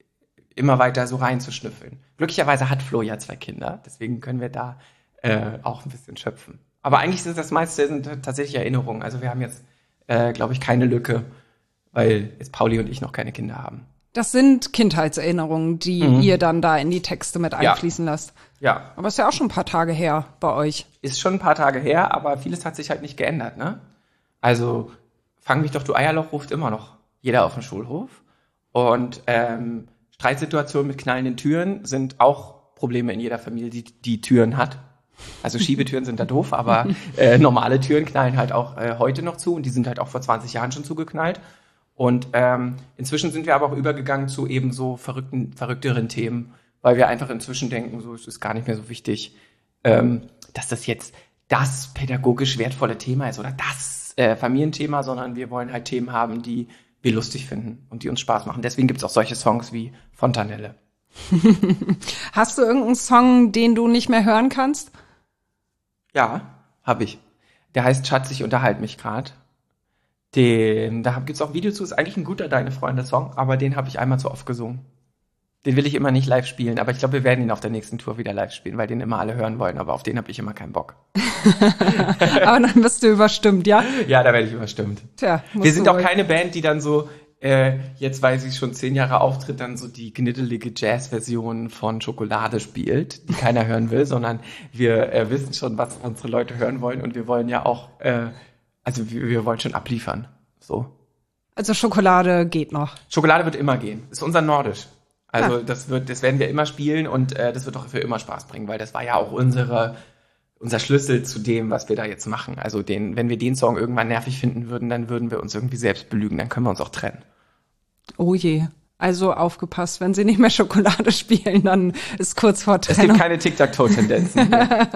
immer weiter so reinzuschnüffeln. Glücklicherweise hat Flo ja zwei Kinder, deswegen können wir da äh, auch ein bisschen schöpfen. Aber eigentlich sind das meiste sind tatsächlich Erinnerungen. Also wir haben jetzt, äh, glaube ich, keine Lücke, weil jetzt Pauli und ich noch keine Kinder haben. Das sind Kindheitserinnerungen, die mhm. ihr dann da in die Texte mit einfließen ja. lasst. Ja. Aber ist ja auch schon ein paar Tage her bei euch. Ist schon ein paar Tage her, aber vieles hat sich halt nicht geändert, ne? Also, fang mich doch, du Eierloch, ruft immer noch jeder auf dem Schulhof. Und ähm, Streitsituationen mit knallenden Türen sind auch Probleme in jeder Familie, die die Türen hat. Also Schiebetüren sind da doof, aber äh, normale Türen knallen halt auch äh, heute noch zu und die sind halt auch vor zwanzig Jahren schon zugeknallt. Und ähm, inzwischen sind wir aber auch übergegangen zu eben so verrückten, verrückteren Themen, weil wir einfach inzwischen denken, so es ist gar nicht mehr so wichtig, ähm, dass das jetzt das pädagogisch wertvolle Thema ist oder das äh, Familienthema, sondern wir wollen halt Themen haben, die wir lustig finden und die uns Spaß machen. Deswegen gibt's auch solche Songs wie Fontanelle. Hast du irgendeinen Song, den du nicht mehr hören kannst? Ja, habe ich. Der heißt Schatz, ich unterhalte mich grad. Den, da gibt's auch ein Video zu, ist eigentlich ein guter Deine Freunde-Song, aber den habe ich einmal zu oft gesungen. Den will ich immer nicht live spielen, aber ich glaube, wir werden ihn auf der nächsten Tour wieder live spielen, weil den immer alle hören wollen, aber auf den habe ich immer keinen Bock. Aber dann bist du überstimmt, ja? Ja, da werde ich überstimmt. Tja, wir sind auch keine Band, die dann so, äh, jetzt weil sie schon zehn Jahre auftritt, dann so die knittelige Jazz-Version von Schokolade spielt, die keiner hören will, sondern wir äh, wissen schon, was unsere Leute hören wollen und wir wollen ja auch, äh, also wir, wir wollen schon abliefern, so. Also Schokolade geht noch? Schokolade wird immer gehen, ist unser Nordisch. Also ah. das wird, das werden wir immer spielen und äh, das wird auch für immer Spaß bringen, weil das war ja auch unsere, unser Schlüssel zu dem, was wir da jetzt machen. Also den, wenn wir den Song irgendwann nervig finden würden, dann würden wir uns irgendwie selbst belügen, dann können wir uns auch trennen. Oh je. Also aufgepasst, wenn sie nicht mehr Schokolade spielen, dann ist kurz vor Trennung. Es gibt keine Tic-Tac-Toe-Tendenzen.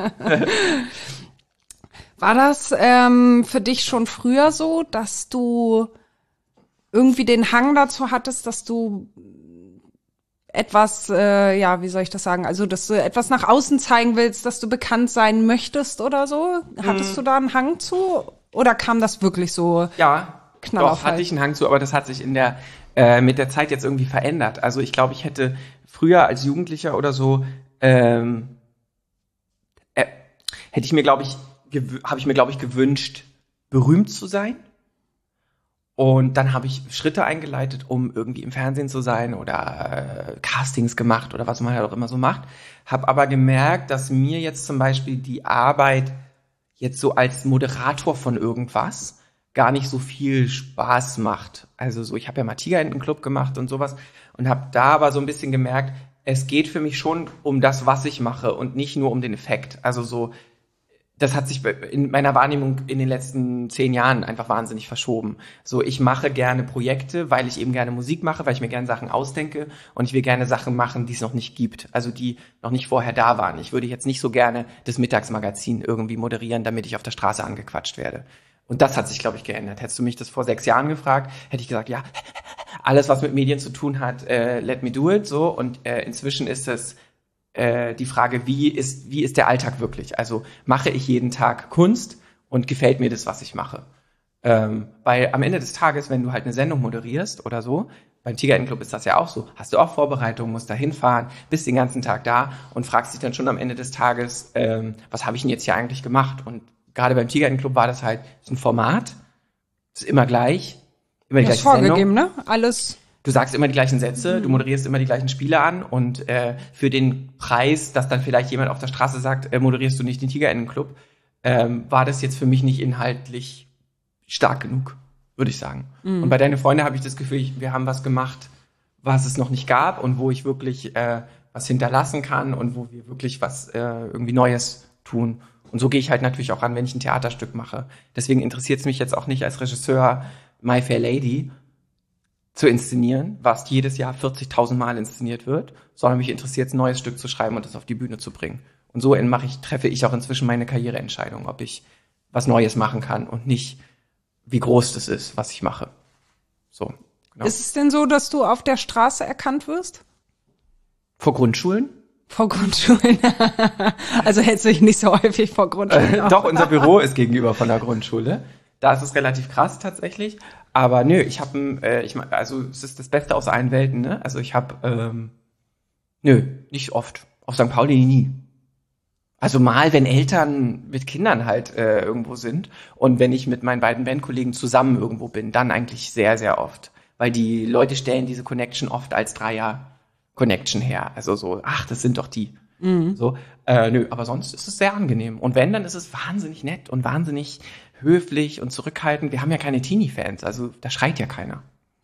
War das ähm, für dich schon früher so, dass du irgendwie den Hang dazu hattest, dass du etwas, äh, ja, wie soll ich das sagen, also dass du etwas nach außen zeigen willst, dass du bekannt sein möchtest oder so? Hattest hm. du da einen Hang zu? Oder kam das wirklich so ja, knall auf doch, hatte ich einen Hang zu, aber das hat sich in der äh, mit der Zeit jetzt irgendwie verändert. Also ich glaube, ich hätte früher als Jugendlicher oder so ähm, äh, hätte ich mir, glaube ich, habe ich mir, glaube ich, gewünscht, berühmt zu sein. Und dann habe ich Schritte eingeleitet, um irgendwie im Fernsehen zu sein oder äh, Castings gemacht oder was man halt auch immer so macht. Habe aber gemerkt, dass mir jetzt zum Beispiel die Arbeit jetzt so als Moderator von irgendwas gar nicht so viel Spaß macht. Also so, ich habe ja mal Tiger Enten Club gemacht und sowas und habe da aber so ein bisschen gemerkt, es geht für mich schon um das, was ich mache und nicht nur um den Effekt. Also so, das hat sich in meiner Wahrnehmung in den letzten zehn Jahren einfach wahnsinnig verschoben. So, ich mache gerne Projekte, weil ich eben gerne Musik mache, weil ich mir gerne Sachen ausdenke und ich will gerne Sachen machen, die es noch nicht gibt, also die noch nicht vorher da waren. Ich würde jetzt nicht so gerne das Mittagsmagazin irgendwie moderieren, damit ich auf der Straße angequatscht werde. Und das hat sich, glaube ich, geändert. Hättest du mich das vor sechs Jahren gefragt, hätte ich gesagt, ja, alles, was mit Medien zu tun hat, äh, let me do it, so. Und äh, inzwischen ist es die Frage, wie ist, wie ist der Alltag wirklich? Also mache ich jeden Tag Kunst und gefällt mir das, was ich mache? Ähm, weil am Ende des Tages, wenn du halt eine Sendung moderierst oder so, beim Tiger-Inn-Club ist das ja auch so, hast du auch Vorbereitung, musst da hinfahren, bist den ganzen Tag da und fragst dich dann schon am Ende des Tages, ähm, was habe ich denn jetzt hier eigentlich gemacht? Und gerade beim Tiger-Inn-Club war das halt so ein Format, ist immer gleich, immer die das gleiche ist vorgegeben, Sendung. Ne? Alles. Du sagst immer die gleichen Sätze, du moderierst immer die gleichen Spiele an und äh, für den Preis, dass dann vielleicht jemand auf der Straße sagt, äh, moderierst du nicht den Tiger-Inn-Club, ähm, war das jetzt für mich nicht inhaltlich stark genug, würde ich sagen. Mhm. Und bei Deine Freunde habe ich das Gefühl, ich, wir haben was gemacht, was es noch nicht gab und wo ich wirklich äh, was hinterlassen kann und wo wir wirklich was äh, irgendwie Neues tun. Und so gehe ich halt natürlich auch ran, wenn ich ein Theaterstück mache. Deswegen interessiert es mich jetzt auch nicht als Regisseur My Fair Lady zu inszenieren, was jedes Jahr vierzigtausend Mal inszeniert wird, sondern mich interessiert, ein neues Stück zu schreiben und das auf die Bühne zu bringen. Und so mache ich, treffe ich auch inzwischen meine Karriereentscheidung, ob ich was Neues machen kann und nicht, wie groß das ist, was ich mache. So, genau. Ist es denn so, dass du auf der Straße erkannt wirst? Vor Grundschulen? Vor Grundschulen. Also hältst du dich nicht so häufig vor Grundschulen auf. Doch, unser Büro ist gegenüber von der Grundschule. Da ist es relativ krass tatsächlich. Aber nö, ich habe, äh, ich also es ist das Beste aus allen Welten, ne? Also ich habe, ähm, nö, nicht oft. Auf Sankt Pauli nie. Also mal, wenn Eltern mit Kindern halt äh, irgendwo sind und wenn ich mit meinen beiden Bandkollegen zusammen irgendwo bin, dann eigentlich sehr, sehr oft. Weil die Leute stellen diese Connection oft als Dreier-Connection her. Also so, ach, das sind doch die. Mhm. So, äh, nö, aber sonst ist es sehr angenehm. Und wenn, dann ist es wahnsinnig nett und wahnsinnig höflich und zurückhaltend. Wir haben ja keine Teenie-Fans, also da schreit ja keiner.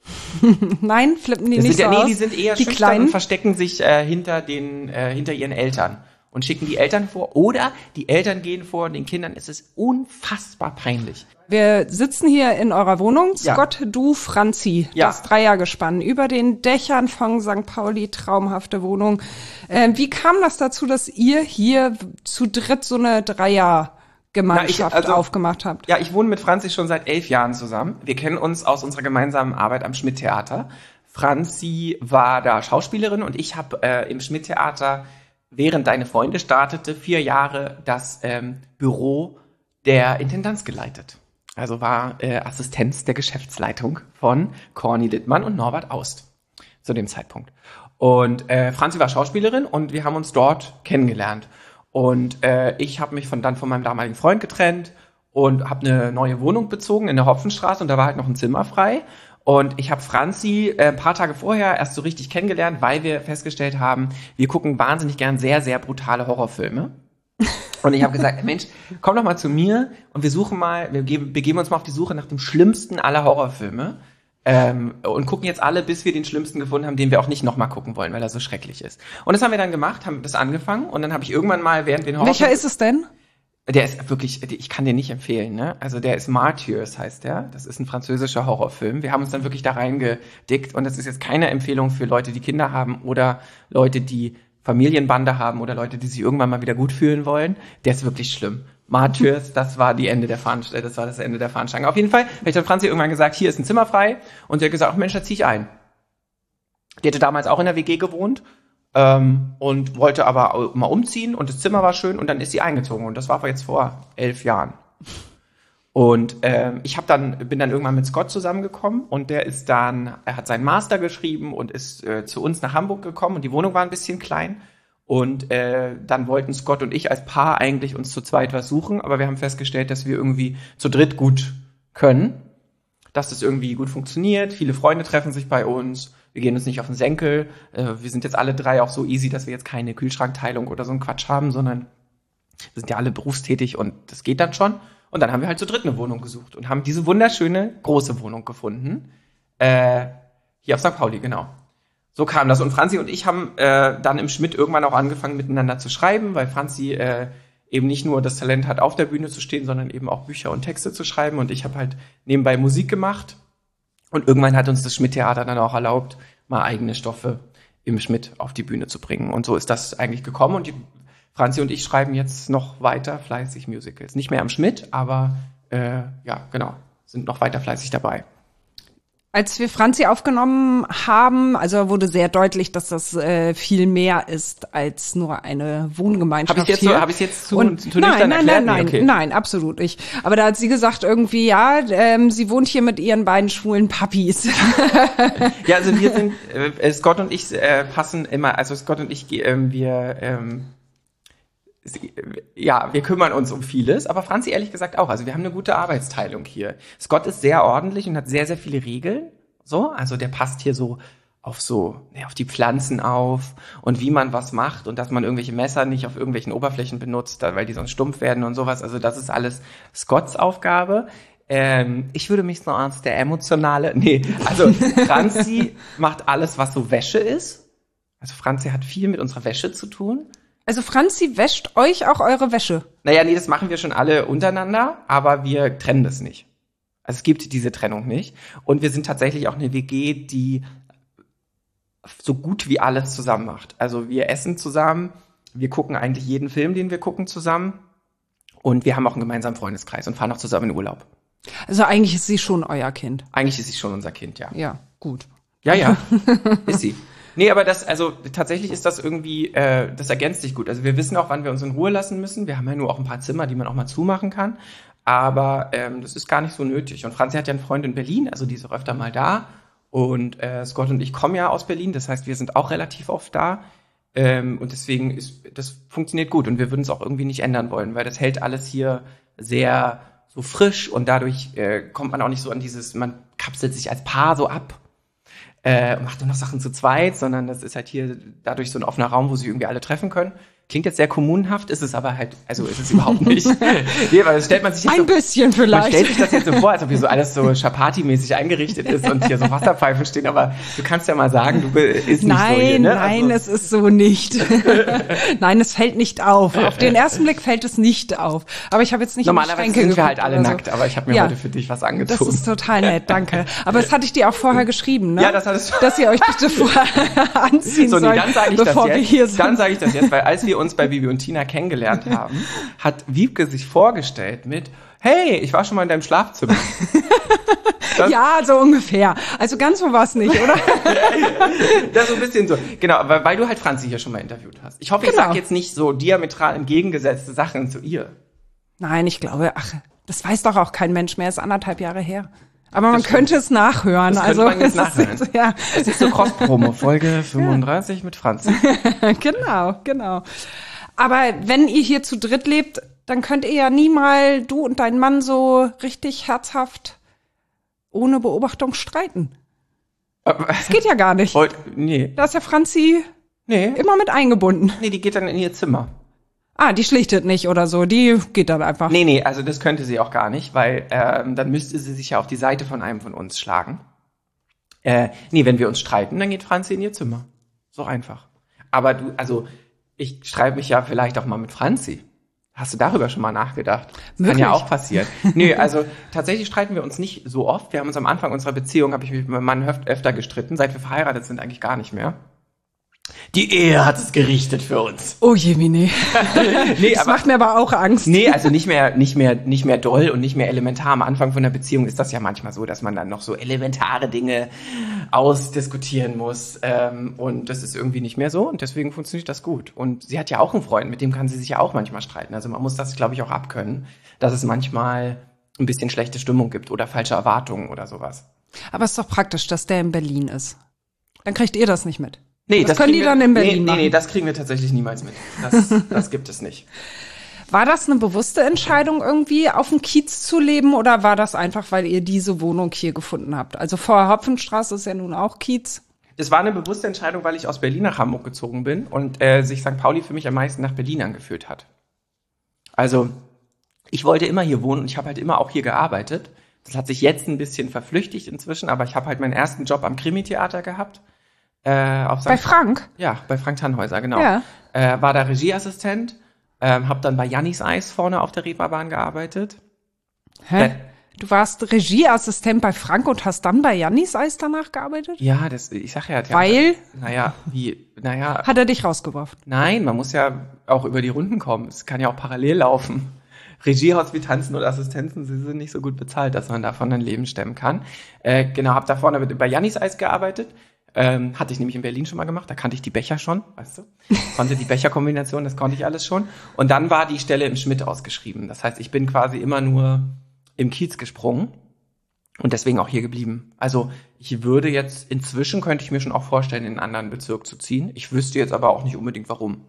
Nein, flippen die das nicht sind so ja, nee, aus. Die sind eher die schüchtern Kleinen? Und verstecken sich äh, hinter den äh, hinter ihren Eltern und schicken die Eltern vor. Oder die Eltern gehen vor und den Kindern ist es unfassbar peinlich. Wir sitzen hier in eurer Wohnung, Ja. Scott, du, Franzi, Ja. das Dreiergespann, über den Dächern von Sankt Pauli, traumhafte Wohnung. Äh, wie kam das dazu, dass ihr hier zu dritt so eine Dreiergemeinschaft Na, ich- also- aufgemacht habt? Ja, ich wohne mit Franzi schon seit elf Jahren zusammen. Wir kennen uns aus unserer gemeinsamen Arbeit am Schmidt-Theater. Franzi war da Schauspielerin und ich habe äh, im Schmidt-Theater, während Deine Freunde startete, vier Jahre das ähm, Büro der Intendanz geleitet. Also war äh, Assistenz der Geschäftsleitung von Corny Littmann und Norbert Aust zu dem Zeitpunkt. Und äh, Franzi war Schauspielerin und wir haben uns dort kennengelernt. Und äh, ich habe mich von dann von meinem damaligen Freund getrennt und habe eine neue Wohnung bezogen in der Hopfenstraße und da war halt noch ein Zimmer frei. Und ich habe Franzi äh, ein paar Tage vorher erst so richtig kennengelernt, weil wir festgestellt haben, wir gucken wahnsinnig gern sehr, sehr brutale Horrorfilme. Und ich habe gesagt, Mensch, komm doch mal zu mir und wir suchen mal, wir geben, begeben uns mal auf die Suche nach dem schlimmsten aller Horrorfilme ähm, und gucken jetzt alle, bis wir den schlimmsten gefunden haben, den wir auch nicht nochmal gucken wollen, weil er so schrecklich ist. Und das haben wir dann gemacht, haben das angefangen und dann habe ich irgendwann mal während den Horrorfilmen... Welcher ist es denn? Der ist wirklich, ich kann den nicht empfehlen, ne? Also der ist Martyrs, heißt der. Das ist ein französischer Horrorfilm. Wir haben uns dann wirklich da reingedickt und das ist jetzt keine Empfehlung für Leute, die Kinder haben oder Leute, die Familienbande haben oder Leute, die sich irgendwann mal wieder gut fühlen wollen. Der ist wirklich schlimm. Martyrs, das war die Ende der Fahnenstange, das war das Ende der Fahnenstange. Auf jeden Fall habe ich dann Franzi irgendwann gesagt, hier ist ein Zimmer frei und sie hat gesagt, ach Mensch, da zieh ich ein. Die hatte damals auch in der W G gewohnt. Ähm, und wollte aber mal umziehen und das Zimmer war schön und dann ist sie eingezogen und das war jetzt vor elf Jahren. Und ähm, ich habe dann bin dann irgendwann mit Scott zusammengekommen und der ist dann, er hat seinen Master geschrieben und ist äh, zu uns nach Hamburg gekommen und die Wohnung war ein bisschen klein und äh, dann wollten Scott und ich als Paar eigentlich uns zu zweit was suchen, aber wir haben festgestellt, dass wir irgendwie zu dritt gut können, dass das irgendwie gut funktioniert, viele Freunde treffen sich bei uns. Wir gehen uns nicht auf den Senkel. Wir sind jetzt alle drei auch so easy, dass wir jetzt keine Kühlschrankteilung oder so einen Quatsch haben, sondern wir sind ja alle berufstätig und das geht dann schon. Und dann haben wir halt zu dritt eine Wohnung gesucht und haben diese wunderschöne große Wohnung gefunden. Äh, hier auf Sankt Pauli, genau. so kam das. Und Franzi und ich haben äh, dann im Schmidt irgendwann auch angefangen, miteinander zu schreiben, weil Franzi äh, eben nicht nur das Talent hat, auf der Bühne zu stehen, sondern eben auch Bücher und Texte zu schreiben. Und ich habe halt nebenbei Musik gemacht. Und irgendwann hat uns das Schmidt-Theater dann auch erlaubt, mal eigene Stoffe im Schmidt auf die Bühne zu bringen. Und so ist das eigentlich gekommen. Und die Franzi und ich schreiben jetzt noch weiter fleißig Musicals. Nicht mehr am Schmidt, aber äh, ja, genau, sind noch weiter fleißig dabei. Als wir Franzi aufgenommen haben, also wurde sehr deutlich, dass das äh, viel mehr ist als nur eine Wohngemeinschaft. Habe ich jetzt so, habe ich jetzt zu, und, zu nein, nein, erklärt? nein, nein, okay. nein, absolut nicht. Aber da hat sie gesagt irgendwie, ja, ähm, sie wohnt hier mit ihren beiden schwulen Papis. Ja, also wir sind, äh, Scott und ich äh, passen immer, also Scott und ich, äh, wir, ähm, sie, ja, wir kümmern uns um vieles, aber Franzi ehrlich gesagt auch. Also wir haben eine gute Arbeitsteilung hier. Scott ist sehr ordentlich und hat sehr, sehr viele Regeln. So, also der passt hier so auf so, ne, auf die Pflanzen auf und wie man was macht und dass man irgendwelche Messer nicht auf irgendwelchen Oberflächen benutzt, weil die sonst stumpf werden und sowas. Also das ist alles Scotts Aufgabe. Ähm, ich würde mich so als der emotionale, nee, also Franzi macht alles, was so Wäsche ist. Also Franzi hat viel mit unserer Wäsche zu tun. Also Franzi wäscht euch auch eure Wäsche? Naja, nee, das machen wir schon alle untereinander, aber wir trennen das nicht. Also es gibt diese Trennung nicht. Und wir sind tatsächlich auch eine W G, die so gut wie alles zusammen macht. Also wir essen zusammen, wir gucken eigentlich jeden Film, den wir gucken, zusammen. Und wir haben auch einen gemeinsamen Freundeskreis und fahren auch zusammen in Urlaub. Also eigentlich ist sie schon euer Kind. Eigentlich ist sie schon unser Kind, ja. Ja, gut. Ja, ja, ist sie. Nee, aber das, also tatsächlich ist das irgendwie, äh, das ergänzt sich gut. Also wir wissen auch, wann wir uns in Ruhe lassen müssen. Wir haben ja nur auch ein paar Zimmer, die man auch mal zumachen kann. Aber ähm, das ist gar nicht so nötig. Und Franzi hat ja einen Freund in Berlin, also die ist auch öfter mal da. Und äh, Scott und ich kommen ja aus Berlin, das heißt, wir sind auch relativ oft da. Ähm, und deswegen ist, das funktioniert gut. Und wir würden es auch irgendwie nicht ändern wollen, weil das hält alles hier sehr so frisch und dadurch äh, kommt man auch nicht so an dieses, man kapselt sich als Paar so ab. Äh, macht nur noch Sachen zu zweit, sondern das ist halt hier dadurch so ein offener Raum, wo sich irgendwie alle treffen können. Klingt jetzt sehr kommunenhaft, ist es aber halt, also ist es überhaupt nicht. Nee, weil das stellt man sich jetzt Ein so, bisschen vielleicht. Man stellt sich das jetzt so vor, als ob hier so alles so Chapati-mäßig eingerichtet ist und hier so Wasserpfeifen stehen, aber du kannst ja mal sagen, du ist nicht nein, so hier, ne? Nein, also, es ist so nicht. Nein, es fällt nicht auf. Auf den ersten Blick fällt es nicht auf. Aber ich habe jetzt nicht normalerweise sind wir halt alle so. nackt, aber ich habe mir ja, heute für dich was angezogen. Das ist total nett, danke. Aber das hatte ich dir auch vorher geschrieben, ne? Ja, das hattest du. Dass ihr euch bitte vorher anziehen so, nee, sollt, dann sage ich bevor das wir jetzt. hier sind. Dann sage ich das jetzt, weil als wir uns bei Bibi und Tina kennengelernt haben, hat Wiebke sich vorgestellt mit, hey, ich war schon mal in deinem Schlafzimmer. Das ja, so ungefähr. Also ganz so war es nicht, oder? Das ist so ein bisschen so. Genau, weil, weil du halt Franzi hier schon mal interviewt hast. Ich hoffe, ich Genau. sage jetzt nicht so diametral entgegengesetzte Sachen zu ihr. Nein, ich glaube, ach, das weiß doch auch kein Mensch mehr, ist anderthalb Jahre her. Aber man Das könnte es nachhören. Das also könnte man jetzt es nachhören. Ist, ja. Es ist so Cross-Promo, Folge fünfunddreißig ja. mit Franzi. Genau, genau. Aber wenn ihr hier zu dritt lebt, dann könnt ihr ja nie mal, du und dein Mann, so richtig herzhaft ohne Beobachtung streiten. Das geht ja gar nicht. Wollt, nee. Da ist ja Franzi nee. immer mit eingebunden. Nee, die geht dann in ihr Zimmer. Ah, die schlichtet nicht oder so, die geht dann einfach. Nee, nee, also das könnte sie auch gar nicht, weil ähm, dann müsste sie sich ja auf die Seite von einem von uns schlagen. Äh, nee, wenn wir uns streiten, dann geht Franzi in ihr Zimmer. So einfach. Aber du, also ich streite mich ja vielleicht auch mal mit Franzi. Hast du darüber schon mal nachgedacht? Das kann ja auch passieren. Nö, also tatsächlich streiten wir uns nicht so oft. Wir haben uns am Anfang unserer Beziehung, habe ich mich mit meinem Mann öf- öfter gestritten. Seit wir verheiratet sind, eigentlich gar nicht mehr. Die Ehe hat es gerichtet für uns. Oh Jemine. Nee, das aber, macht mir aber auch Angst. Nee, also nicht mehr, nicht mehr, nicht mehr doll und nicht mehr elementar. Am Anfang von der Beziehung ist das ja manchmal so, dass man dann noch so elementare Dinge ausdiskutieren muss. Ähm, und das ist irgendwie nicht mehr so und deswegen funktioniert das gut. Und sie hat ja auch einen Freund, mit dem kann sie sich ja auch manchmal streiten. Also man muss das, glaube ich, auch abkönnen, dass es manchmal ein bisschen schlechte Stimmung gibt oder falsche Erwartungen oder sowas. Aber es ist doch praktisch, dass der in Berlin ist. Dann kriegt ihr das nicht mit. Nee, das, das können die wir, dann in Berlin nee, machen. Nee, nee, das kriegen wir tatsächlich niemals mit. Das, das gibt es nicht. War das eine bewusste Entscheidung, irgendwie auf dem Kiez zu leben oder war das einfach, weil ihr diese Wohnung hier gefunden habt? Also vor Hopfenstraße ist ja nun auch Kiez. Das war eine bewusste Entscheidung, weil ich aus Berlin nach Hamburg gezogen bin und äh, sich Sankt Pauli für mich am meisten nach Berlin angefühlt hat. Also ich wollte immer hier wohnen und ich habe halt immer auch hier gearbeitet. Das hat sich jetzt ein bisschen verflüchtigt inzwischen, aber ich habe halt meinen ersten Job am Krimi-Theater gehabt. Äh, auf Bei Frank? Ja, bei Frank Tannhäuser, genau. Ja. Äh, war da Regieassistent, ähm, hab dann bei Jannis Eis vorne auf der Reeperbahn gearbeitet. Hä? Äh, Du warst Regieassistent bei Frank und hast dann bei Jannis Eis danach gearbeitet? Ja, das, ich sag ja. Weil? Naja, wie, naja. Hat er dich rausgeworfen? Nein, man muss ja auch über die Runden kommen. Es kann ja auch parallel laufen. Regiehospitanzen und Assistenzen, sie sind nicht so gut bezahlt, dass man davon ein Leben stemmen kann. Äh, genau, hab da vorne mit, bei Jannis Eis gearbeitet. Ähm, hatte ich nämlich in Berlin schon mal gemacht, da kannte ich die Becher schon, weißt du? Konnte die Becherkombination, das konnte ich alles schon. Und dann war die Stelle im Schmidt ausgeschrieben. Das heißt, ich bin quasi immer nur im Kiez gesprungen und deswegen auch hier geblieben. Also ich würde jetzt, inzwischen könnte ich mir schon auch vorstellen, in einen anderen Bezirk zu ziehen. Ich wüsste jetzt aber auch nicht unbedingt, warum.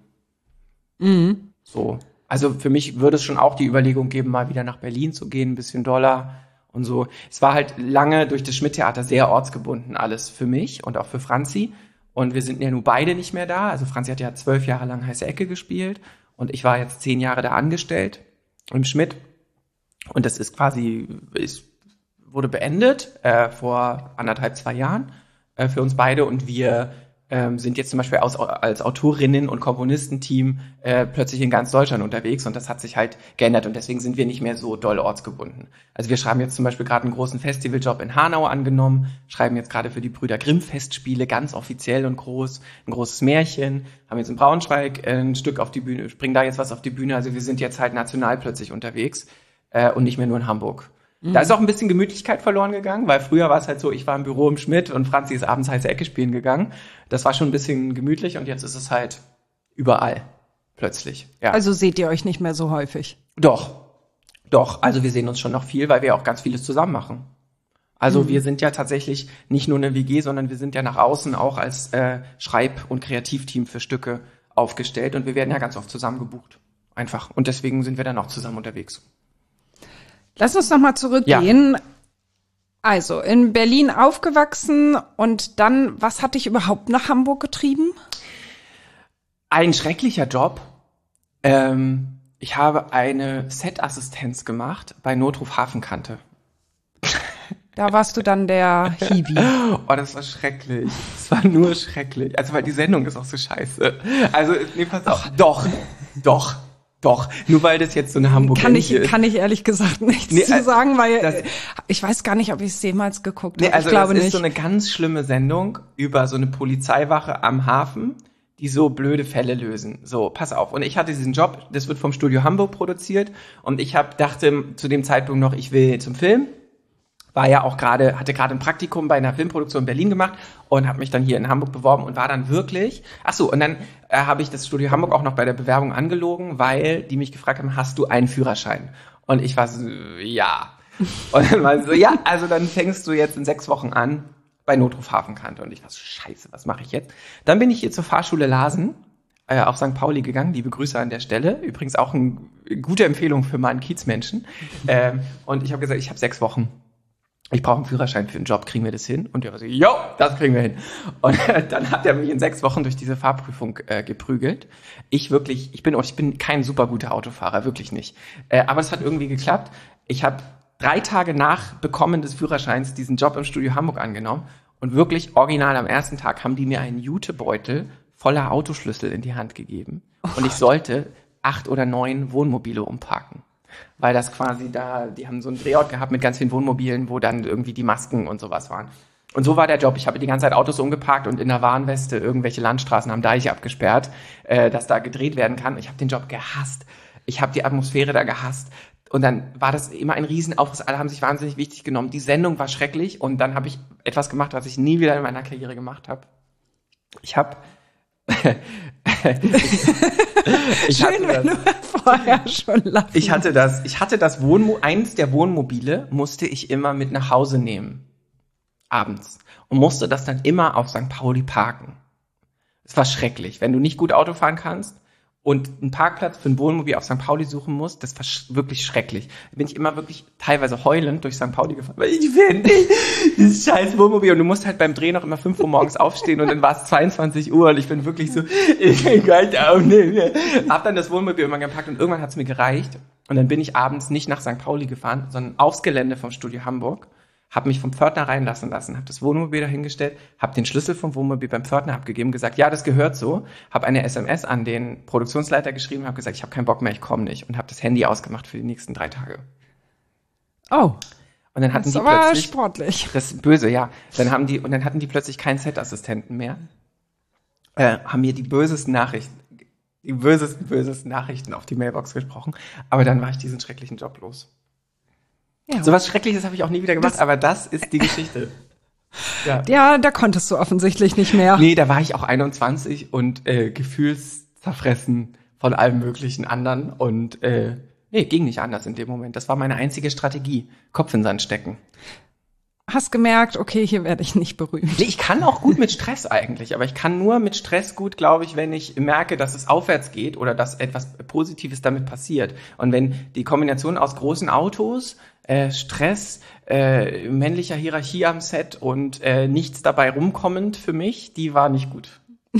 Mhm. So. Also für mich würde es schon auch die Überlegung geben, mal wieder nach Berlin zu gehen, ein bisschen doller und so. Es war halt lange durch das Schmidt-Theater sehr ortsgebunden alles für mich und auch für Franzi. Und wir sind ja nun beide nicht mehr da. Also Franzi hat ja zwölf Jahre lang Heiße Ecke gespielt und ich war jetzt zehn Jahre da angestellt im Schmidt. Und das ist quasi, ist, wurde beendet äh, vor anderthalb, zwei Jahren äh, für uns beide. Und wir ähm, sind jetzt zum Beispiel aus, als Autorinnen- und Komponistenteam äh, plötzlich in ganz Deutschland unterwegs. Und das hat sich halt geändert. Und deswegen sind wir nicht mehr so doll ortsgebunden. Also wir schreiben jetzt zum Beispiel gerade einen großen Festivaljob in Hanau angenommen, schreiben jetzt gerade für die Brüder Grimm Festspiele, ganz offiziell und groß, ein großes Märchen, haben jetzt in Braunschweig ein Stück auf die Bühne, bringen da jetzt was auf die Bühne. Also wir sind jetzt halt national plötzlich unterwegs. Und nicht mehr nur in Hamburg. Mhm. Da ist auch ein bisschen Gemütlichkeit verloren gegangen, weil früher war es halt so, ich war im Büro im Schmidt und Franzi ist abends Heiße Ecke spielen gegangen. Das war schon ein bisschen gemütlich und jetzt ist es halt überall plötzlich. Ja. Also seht ihr euch nicht mehr so häufig? Doch, doch. Also wir sehen uns schon noch viel, weil wir auch ganz vieles zusammen machen. Also mhm. wir sind ja tatsächlich nicht nur eine W G, sondern wir sind ja nach außen auch als äh, Schreib- und Kreativteam für Stücke aufgestellt und wir werden ja ganz oft zusammen gebucht. Einfach. Und deswegen sind wir dann auch zusammen unterwegs. Lass uns nochmal zurückgehen. Ja. Also, in Berlin aufgewachsen und dann, was hat dich überhaupt nach Hamburg getrieben? Ein schrecklicher Job. Ähm, ich habe eine Set-Assistenz gemacht bei Notruf Hafenkante. Da warst du dann der Hiwi. Oh, das war schrecklich. Das war nur schrecklich. Also, weil die Sendung ist auch so scheiße. Also, nee, pass auf. Doch, doch. Doch, nur weil das jetzt so eine Hamburger kann ich ist. Kann ich ehrlich gesagt nichts nee, zu sagen, weil das, ich weiß gar nicht, ob ich es jemals geguckt nee, habe. Also ich glaube das ist nicht. so eine ganz schlimme Sendung über so eine Polizeiwache am Hafen, die so blöde Fälle lösen. So, pass auf. Und ich hatte diesen Job, das wird vom Studio Hamburg produziert und ich hab, dachte zu dem Zeitpunkt noch, ich will zum Film. War ja auch gerade, hatte gerade ein Praktikum bei einer Filmproduktion in Berlin gemacht und habe mich dann hier in Hamburg beworben und war dann wirklich, ach so, und dann äh, habe ich das Studio Hamburg auch noch bei der Bewerbung angelogen, weil die mich gefragt haben, hast du einen Führerschein? Und ich war so, ja. Und dann war sie so, ja, also dann fängst du jetzt in sechs Wochen an bei Notruf Hafenkante. Und ich war so, scheiße, was mache ich jetzt? Dann bin ich hier zur Fahrschule Larsen äh, auf Sankt Pauli gegangen, liebe Grüße an der Stelle. Übrigens auch eine gute Empfehlung für meinen Kiezmenschen. Ähm, und ich habe gesagt, ich habe sechs Wochen. Ich brauche einen Führerschein für einen Job, kriegen wir das hin? Und der war so, jo, das kriegen wir hin. Und äh, dann hat er mich in sechs Wochen durch diese Fahrprüfung äh, geprügelt. Ich wirklich, ich bin ich bin kein super guter Autofahrer, wirklich nicht. Äh, aber es hat irgendwie geklappt. Ich habe drei Tage nach Bekommen des Führerscheins diesen Job im Studio Hamburg angenommen. Und wirklich original am ersten Tag haben die mir einen Jutebeutel voller Autoschlüssel in die Hand gegeben. Oh, und ich sollte acht oder neun Wohnmobile umparken. Weil das quasi da, die haben so einen Drehort gehabt mit ganz vielen Wohnmobilen, wo dann irgendwie die Masken und sowas waren. Und so war der Job. Ich habe die ganze Zeit Autos umgeparkt und in der Warnweste irgendwelche Landstraßen am Deich abgesperrt, äh, dass da gedreht werden kann. Ich habe den Job gehasst. Ich habe die Atmosphäre da gehasst. Und dann war das immer ein Riesenaufriss. Alle haben sich wahnsinnig wichtig genommen. Die Sendung war schrecklich. Und dann habe ich etwas gemacht, was ich nie wieder in meiner Karriere gemacht habe. Ich habe... ich Schön, wenn du vorher schon lachen. Ich hatte das, ich hatte das Wohnmo- eins der Wohnmobile musste ich immer mit nach Hause nehmen. Abends. Und musste das dann immer auf Sankt Pauli parken. Es war schrecklich. Wenn du nicht gut Auto fahren kannst und einen Parkplatz für ein Wohnmobil auf Sankt Pauli suchen musst, das war sch- wirklich schrecklich. Da bin ich immer wirklich teilweise heulend durch Sankt Pauli gefahren, weil ich will nicht dieses scheiß Wohnmobil. Und du musst halt beim Dreh noch immer fünf Uhr morgens aufstehen und dann war es zweiundzwanzig Uhr und ich bin wirklich so, ich kann gleich aufnehmen. Hab dann das Wohnmobil immer gepackt und irgendwann hat es mir gereicht. Und dann bin ich abends nicht nach Sankt Pauli gefahren, sondern aufs Gelände vom Studio Hamburg. habe mich vom Pförtner reinlassen lassen, habe das Wohnmobil dahingestellt, habe den Schlüssel vom Wohnmobil beim Pförtner abgegeben, gesagt, ja, das gehört so, habe eine S M S an den Produktionsleiter geschrieben, habe gesagt, ich habe keinen Bock mehr, ich komme nicht und habe das Handy ausgemacht für die nächsten drei Tage. Oh. Und dann hatten das die ist aber plötzlich sportlich. Das ist böse, ja. Dann haben die und dann hatten die plötzlich keinen Set-Assistenten mehr. Äh, haben mir die bösesten Nachrichten, die bösesten, bösesten Nachrichten auf die Mailbox gesprochen. Aber dann war ich diesen schrecklichen Job los. Ja. So was Schreckliches habe ich auch nie wieder gemacht, das, aber das ist die Geschichte. Ja. ja, da konntest du offensichtlich nicht mehr. Nee, da war ich auch einundzwanzig und äh, gefühlszerfressen von allem möglichen anderen und äh, nee, ging nicht anders in dem Moment. Das war meine einzige Strategie. Kopf in den Sand stecken. Hast gemerkt, okay, hier werde ich nicht berühmt. Nee, ich kann auch gut mit Stress eigentlich, aber ich kann nur mit Stress gut, glaube ich, wenn ich merke, dass es aufwärts geht oder dass etwas Positives damit passiert. Und wenn die Kombination aus großen Autos, äh, Stress, äh, männlicher Hierarchie am Set und äh, nichts dabei rumkommend für mich, die war nicht gut.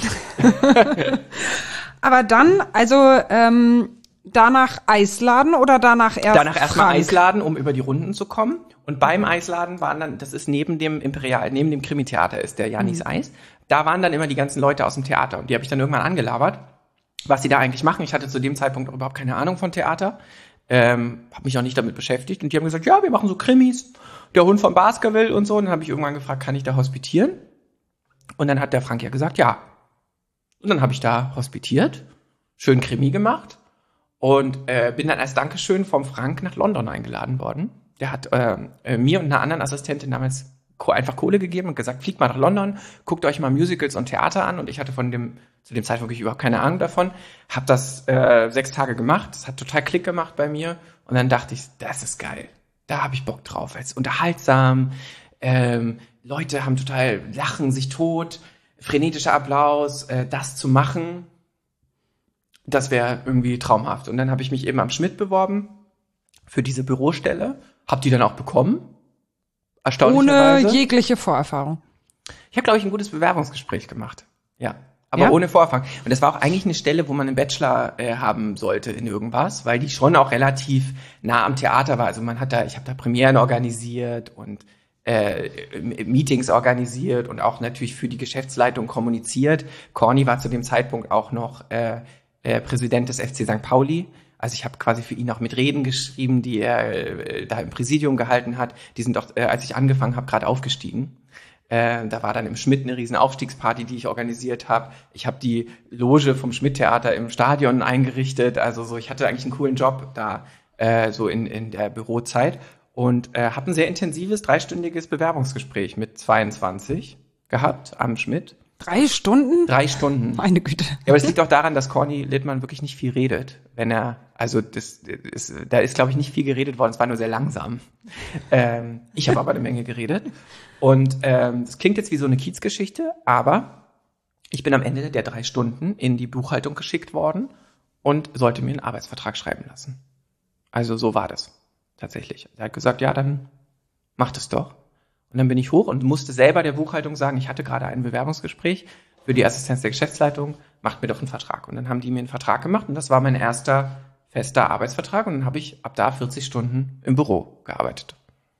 Aber dann, also ähm, danach Eisladen oder danach erst Danach erstmal Eisladen, um über die Runden zu kommen. Und beim Eisladen waren dann, das ist neben dem Imperial, neben dem Krimi-Theater ist der Janis mhm. Eis. Da waren dann immer die ganzen Leute aus dem Theater und die habe ich dann irgendwann angelabert, was sie da eigentlich machen. Ich hatte zu dem Zeitpunkt auch überhaupt keine Ahnung von Theater, ähm, habe mich auch nicht damit beschäftigt und die haben gesagt, ja, wir machen so Krimis, der Hund von Baskerville und so. Und dann habe ich irgendwann gefragt, kann ich da hospitieren? Und dann hat der Frank ja gesagt, ja. Und dann habe ich da hospitiert, schön Krimi gemacht und äh, bin dann als Dankeschön vom Frank nach London eingeladen worden. Der hat äh, äh, mir und einer anderen Assistentin damals ko- einfach Kohle gegeben und gesagt, fliegt mal nach London, guckt euch mal Musicals und Theater an. Und ich hatte von dem zu dem Zeitpunkt wirklich überhaupt keine Ahnung davon. Hab das äh, sechs Tage gemacht. Das hat total Klick gemacht bei mir. Und dann dachte ich, das ist geil. Da habe ich Bock drauf. Es ist unterhaltsam. Ähm, Leute haben total lachen sich tot. Frenetischer Applaus. Äh, das zu machen, das wäre irgendwie traumhaft. Und dann habe ich mich eben am Schmidt beworben für diese Bürostelle. Hab die dann auch bekommen. Erstaunlicherweise. Ohne jegliche Vorerfahrung. Ich habe, glaube ich, ein gutes Bewerbungsgespräch gemacht. Ja, aber ja? ohne Vorerfahrung. Und das war auch eigentlich eine Stelle, wo man einen Bachelor äh, haben sollte in irgendwas, weil die schon auch relativ nah am Theater war. Also man hat da, ich habe da Premieren organisiert und äh, Meetings organisiert und auch natürlich für die Geschäftsleitung kommuniziert. Corny war zu dem Zeitpunkt auch noch äh, äh, Präsident des F C Sankt Pauli. Also ich habe quasi für ihn auch mit Reden geschrieben, die er äh, da im Präsidium gehalten hat. Die sind auch, äh, als ich angefangen habe, gerade aufgestiegen. Äh, da war dann im Schmidt eine riesen Aufstiegsparty, die ich organisiert habe. Ich habe die Loge vom Schmidt-Theater im Stadion eingerichtet. Also so, ich hatte eigentlich einen coolen Job da äh, so in, in der Bürozeit. Und äh, habe ein sehr intensives, dreistündiges Bewerbungsgespräch mit zweiundzwanzig gehabt am Schmidt. Drei Stunden? Drei Stunden. Meine Güte. Ja, aber es liegt auch daran, dass Corny Littmann wirklich nicht viel redet. Wenn er, also das ist, da ist, glaube ich, nicht viel geredet worden, es war nur sehr langsam. Ähm, ich habe aber eine Menge geredet. Und ähm, das klingt jetzt wie so eine Kiezgeschichte, aber ich bin am Ende der drei Stunden in die Buchhaltung geschickt worden und sollte mir einen Arbeitsvertrag schreiben lassen. Also so war das tatsächlich. Er hat gesagt, ja, dann mach das doch. Und dann bin ich hoch und musste selber der Buchhaltung sagen, ich hatte gerade ein Bewerbungsgespräch für die Assistenz der Geschäftsleitung, macht mir doch einen Vertrag. Und dann haben die mir einen Vertrag gemacht und das war mein erster fester Arbeitsvertrag. Und dann habe ich ab da vierzig Stunden im Büro gearbeitet.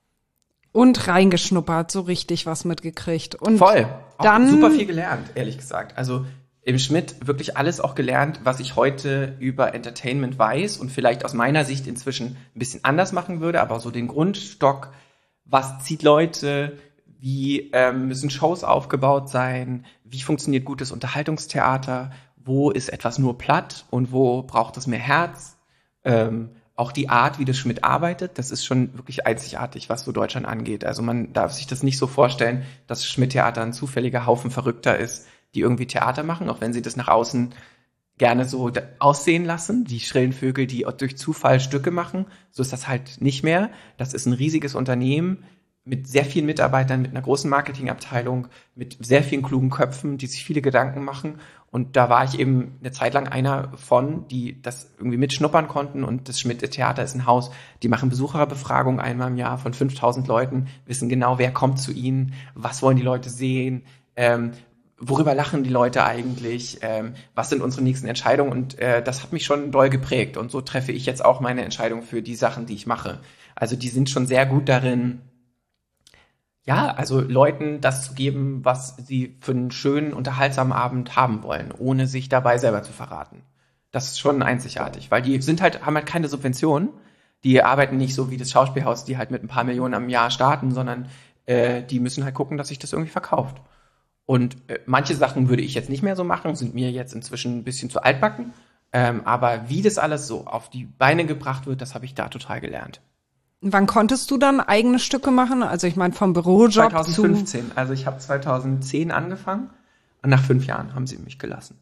Und reingeschnuppert, so richtig was mitgekriegt. Und voll. Auch dann super viel gelernt, ehrlich gesagt. Also im Schmidt wirklich alles auch gelernt, was ich heute über Entertainment weiß und vielleicht aus meiner Sicht inzwischen ein bisschen anders machen würde, aber so den Grundstock, was zieht Leute, wie ähm, müssen Shows aufgebaut sein, wie funktioniert gutes Unterhaltungstheater, wo ist etwas nur platt und wo braucht es mehr Herz. Ähm, auch die Art, wie das Schmidt arbeitet, das ist schon wirklich einzigartig, was so Deutschland angeht. Also man darf sich das nicht so vorstellen, dass Schmidt-Theater ein zufälliger Haufen Verrückter ist, die irgendwie Theater machen, auch wenn sie das nach außen gerne so aussehen lassen, die schrillen Vögel, die durch Zufall Stücke machen. So ist das halt nicht mehr. Das ist ein riesiges Unternehmen mit sehr vielen Mitarbeitern, mit einer großen Marketingabteilung, mit sehr vielen klugen Köpfen, die sich viele Gedanken machen. Und da war ich eben eine Zeit lang einer von, die das irgendwie mitschnuppern konnten. Und das Schmidt-Theater ist ein Haus, die machen Besucherbefragungen einmal im Jahr von fünftausend Leuten, wissen genau, wer kommt zu ihnen, was wollen die Leute sehen, ähm, worüber lachen die Leute eigentlich, ähm, was sind unsere nächsten Entscheidungen und äh, das hat mich schon doll geprägt und so treffe ich jetzt auch meine Entscheidung für die Sachen, die ich mache. Also die sind schon sehr gut darin, Ja, also Leuten das zu geben, was sie für einen schönen, unterhaltsamen Abend haben wollen, ohne sich dabei selber zu verraten. Das ist schon einzigartig, weil die sind halt, haben halt keine Subventionen. Die arbeiten nicht so wie das Schauspielhaus, die halt mit ein paar Millionen am Jahr starten, sondern äh, die müssen halt gucken, dass sich das irgendwie verkauft. Und äh, manche Sachen würde ich jetzt nicht mehr so machen, sind mir jetzt inzwischen ein bisschen zu altbacken. Ähm, aber wie das alles so auf die Beine gebracht wird, das habe ich da total gelernt. Wann konntest du dann eigene Stücke machen? Also ich meine vom Bürojob zwanzig fünfzehn. Zu also ich habe zwanzig zehn angefangen und nach fünf Jahren haben sie mich gelassen.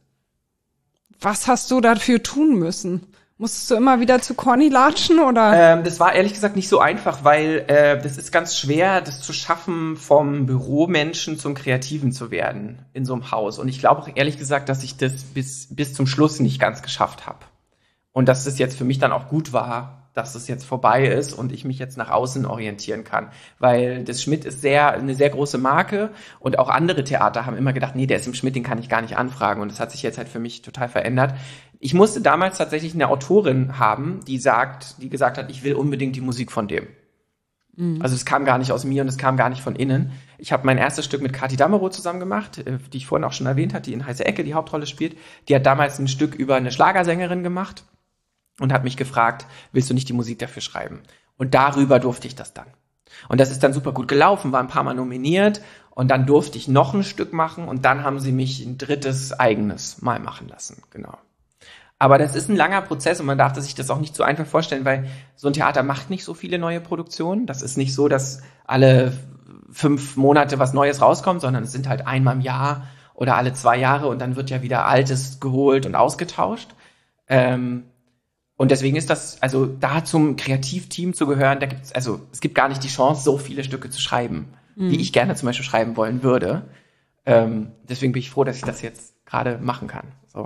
Was hast du dafür tun müssen? Musstest du immer wieder zu Corny latschen oder? Ähm, das war ehrlich gesagt nicht so einfach, weil äh, das ist ganz schwer, das zu schaffen, vom Büromenschen zum Kreativen zu werden in so einem Haus. Und ich glaube auch ehrlich gesagt, dass ich das bis bis zum Schluss nicht ganz geschafft habe. Und dass es jetzt für mich dann auch gut war, dass es jetzt vorbei ist und ich mich jetzt nach außen orientieren kann. Weil das Schmidt ist sehr eine sehr große Marke und auch andere Theater haben immer gedacht, nee, der ist im Schmidt, den kann ich gar nicht anfragen. Und das hat sich jetzt halt für mich total verändert. Ich musste damals tatsächlich eine Autorin haben, die sagt, die gesagt hat, ich will unbedingt die Musik von dem. Mhm. Also es kam gar nicht aus mir und es kam gar nicht von innen. Ich habe mein erstes Stück mit Kathi Damerow zusammen gemacht, die ich vorhin auch schon erwähnt habe, die in Heiße Ecke die Hauptrolle spielt. Die hat damals ein Stück über eine Schlagersängerin gemacht und hat mich gefragt, willst du nicht die Musik dafür schreiben? Und darüber durfte ich das dann. Und das ist dann super gut gelaufen, war ein paar Mal nominiert und dann durfte ich noch ein Stück machen und dann haben sie mich ein drittes eigenes Mal machen lassen, genau. Aber das ist ein langer Prozess und man darf sich das auch nicht so einfach vorstellen, weil so ein Theater macht nicht so viele neue Produktionen. Das ist nicht so, dass alle fünf Monate was Neues rauskommt, sondern es sind halt einmal im Jahr oder alle zwei Jahre und dann wird ja wieder Altes geholt und ausgetauscht. Ähm, und deswegen ist das, also da zum Kreativteam zu gehören, da gibt's, also es gibt gar nicht die Chance, so viele Stücke zu schreiben, mhm. wie ich gerne zum Beispiel schreiben wollen würde. Ähm, deswegen bin ich froh, dass ich das jetzt gerade machen kann. So.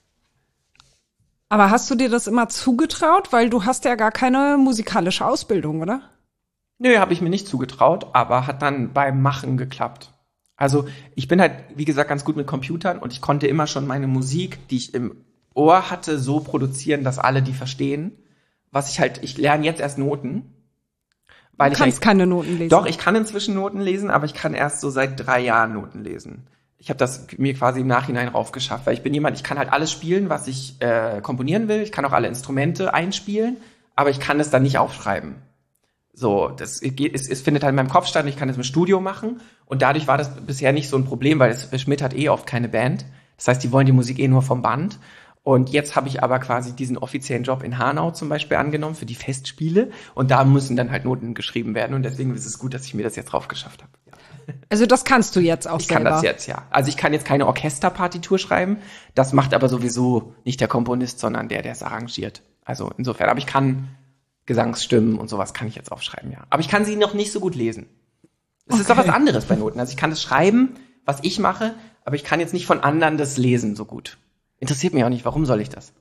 Aber hast du dir das immer zugetraut? Weil du hast ja gar keine musikalische Ausbildung, oder? Nö, habe ich mir nicht zugetraut, aber hat dann beim Machen geklappt. Also ich bin halt, wie gesagt, ganz gut mit Computern und ich konnte immer schon meine Musik, die ich im Ohr hatte, so produzieren, dass alle die verstehen. Was ich halt, ich lerne jetzt erst Noten. Weil du kannst ich keine Noten lesen. Doch, ich kann inzwischen Noten lesen, aber ich kann erst so seit drei Jahren Noten lesen. Ich habe das mir quasi im Nachhinein raufgeschafft, weil ich bin jemand, ich kann halt alles spielen, was ich äh, komponieren will. Ich kann auch alle Instrumente einspielen, aber ich kann es dann nicht aufschreiben. So, das geht, es, es findet halt in meinem Kopf statt und ich kann es im Studio machen. Und dadurch war das bisher nicht so ein Problem, weil es, Schmidt hat eh oft keine Band. Das heißt, die wollen die Musik eh nur vom Band. Und jetzt habe ich aber quasi diesen offiziellen Job in Hanau zum Beispiel angenommen für die Festspiele. Und da müssen dann halt Noten geschrieben werden. Und deswegen ist es gut, dass ich mir das jetzt drauf geschafft habe. Ja. Also das kannst du jetzt auch ich selber? Ich kann das jetzt, ja. Also ich kann jetzt keine Orchesterpartitur schreiben. Das macht aber sowieso nicht der Komponist, sondern der, der es arrangiert. Also insofern. Aber ich kann Gesangsstimmen und sowas kann ich jetzt aufschreiben, ja. Aber ich kann sie noch nicht so gut lesen. Es okay. ist doch was anderes bei Noten. Also ich kann das schreiben, was ich mache, aber ich kann jetzt nicht von anderen das lesen so gut. Interessiert mich auch nicht, warum soll ich das?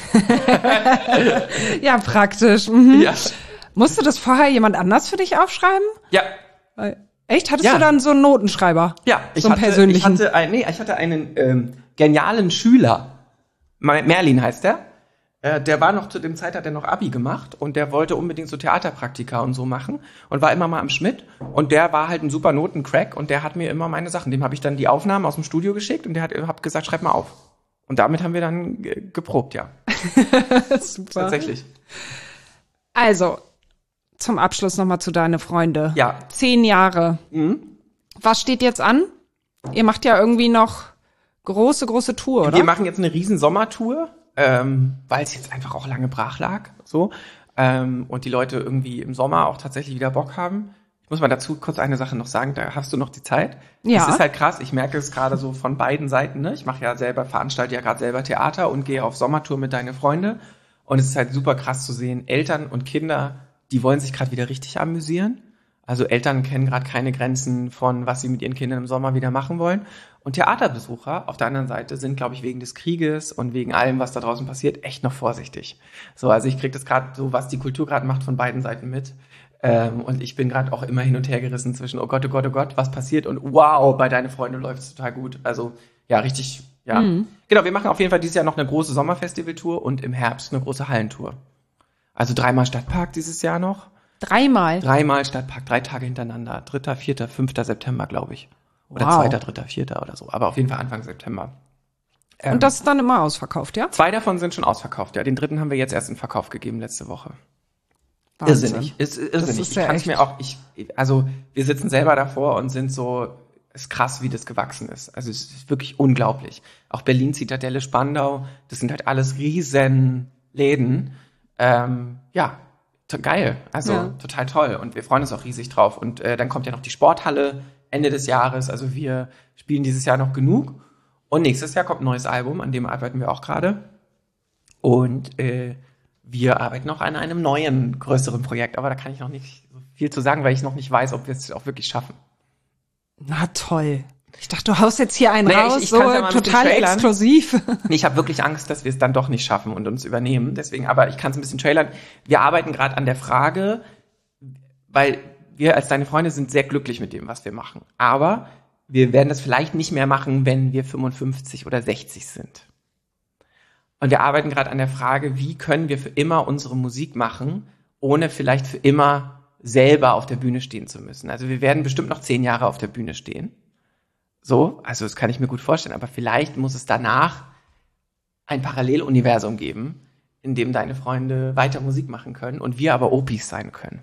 Ja, praktisch. Mhm. Ja. Musste das vorher jemand anders für dich aufschreiben? Ja. Echt? Hattest ja. du dann so einen Notenschreiber? Ja, ich so einen hatte, persönlichen? ich hatte, ein, nee, ich hatte einen ähm, genialen Schüler. Merlin heißt der. Äh, der war noch zu dem Zeit, hat er noch Abi gemacht und der wollte unbedingt so Theaterpraktika und so machen und war immer mal am Schmidt und der war halt ein super Notencrack und der hat mir immer meine Sachen, dem habe ich dann die Aufnahmen aus dem Studio geschickt und der hat hab gesagt, schreib mal auf. Und damit haben wir dann ge- geprobt, ja. Super. Tatsächlich. Also, zum Abschluss nochmal zu deine Freunde. Ja. Zehn Jahre. Mhm. Was steht jetzt an? Ihr macht ja irgendwie noch große, große Tour, oder? Wir machen jetzt eine riesen Sommertour, ähm, weil es jetzt einfach auch lange brach lag, so. Ähm, und die Leute irgendwie im Sommer auch tatsächlich wieder Bock haben. Ich muss mal dazu kurz eine Sache noch sagen, da hast du noch die Zeit. Ja. Es ist halt krass, ich merke es gerade so von beiden Seiten, ne? Ich mache ja selber, veranstalte ja gerade selber Theater und gehe auf Sommertour mit deine Freunde. Und es ist halt super krass zu sehen, Eltern und Kinder, die wollen sich gerade wieder richtig amüsieren. Also Eltern kennen gerade keine Grenzen von, was sie mit ihren Kindern im Sommer wieder machen wollen. Und Theaterbesucher auf der anderen Seite sind, glaube ich, wegen des Krieges und wegen allem, was da draußen passiert, echt noch vorsichtig. So, also ich kriege das gerade so, was die Kultur gerade macht, von beiden Seiten mit. Ähm, und ich bin gerade auch immer hin und her gerissen zwischen, oh Gott, oh Gott, oh Gott, was passiert? Und wow, bei deine Freunde läuft es total gut. Also ja, richtig, ja. Mhm. Genau, wir machen auf jeden Fall dieses Jahr noch eine große Sommerfestivaltour und im Herbst eine große Hallentour. Also dreimal Stadtpark dieses Jahr noch. Dreimal? Dreimal Stadtpark, drei Tage hintereinander. dritter, vierter, fünfter September, glaube ich. Oder wow. zweiter, dritter, vierter oder so. Aber auf jeden Fall Anfang September. Ähm, Und das ist dann immer ausverkauft, ja? Zwei davon sind schon ausverkauft, ja. Den dritten haben wir jetzt erst in Verkauf gegeben letzte Woche. Wahnsinn. Irrsinnig. Ist, irrsinnig. Das ist ich ja kann es echt. mir auch, ich, also wir sitzen selber davor und sind so, ist krass, wie das gewachsen ist. Also es ist wirklich unglaublich. Auch Berlin, Zitadelle, Spandau, das sind halt alles riesen Läden. Ähm, ja, to- geil. Also Ja. total toll. Und wir freuen uns auch riesig drauf. Und äh, dann kommt ja noch die Sporthalle Ende des Jahres. Also wir spielen dieses Jahr noch genug. Und nächstes Jahr kommt ein neues Album, an dem arbeiten wir auch gerade. Und äh, wir arbeiten auch an einem neuen, größeren Projekt. Aber da kann ich noch nicht so viel zu sagen, weil ich noch nicht weiß, ob wir es auch wirklich schaffen. Na toll. Ich dachte, du haust jetzt hier einen Nee, ich- raus, ich so kann's ja mal ein bisschen total trailern. exklusiv. Nee, ich habe wirklich Angst, dass wir es dann doch nicht schaffen und uns übernehmen. Deswegen, aber ich kann es ein bisschen trailern. Wir arbeiten gerade an der Frage, weil wir als deine Freunde sind sehr glücklich mit dem, was wir machen. Aber wir werden das vielleicht nicht mehr machen, wenn wir fünfundfünfzig oder sechzig sind. Und wir arbeiten gerade an der Frage, wie können wir für immer unsere Musik machen, ohne vielleicht für immer selber auf der Bühne stehen zu müssen. Also wir werden bestimmt noch zehn Jahre auf der Bühne stehen. So, also das kann ich mir gut vorstellen, aber vielleicht muss es danach ein Paralleluniversum geben, in dem deine Freunde weiter Musik machen können und wir aber Opis sein können.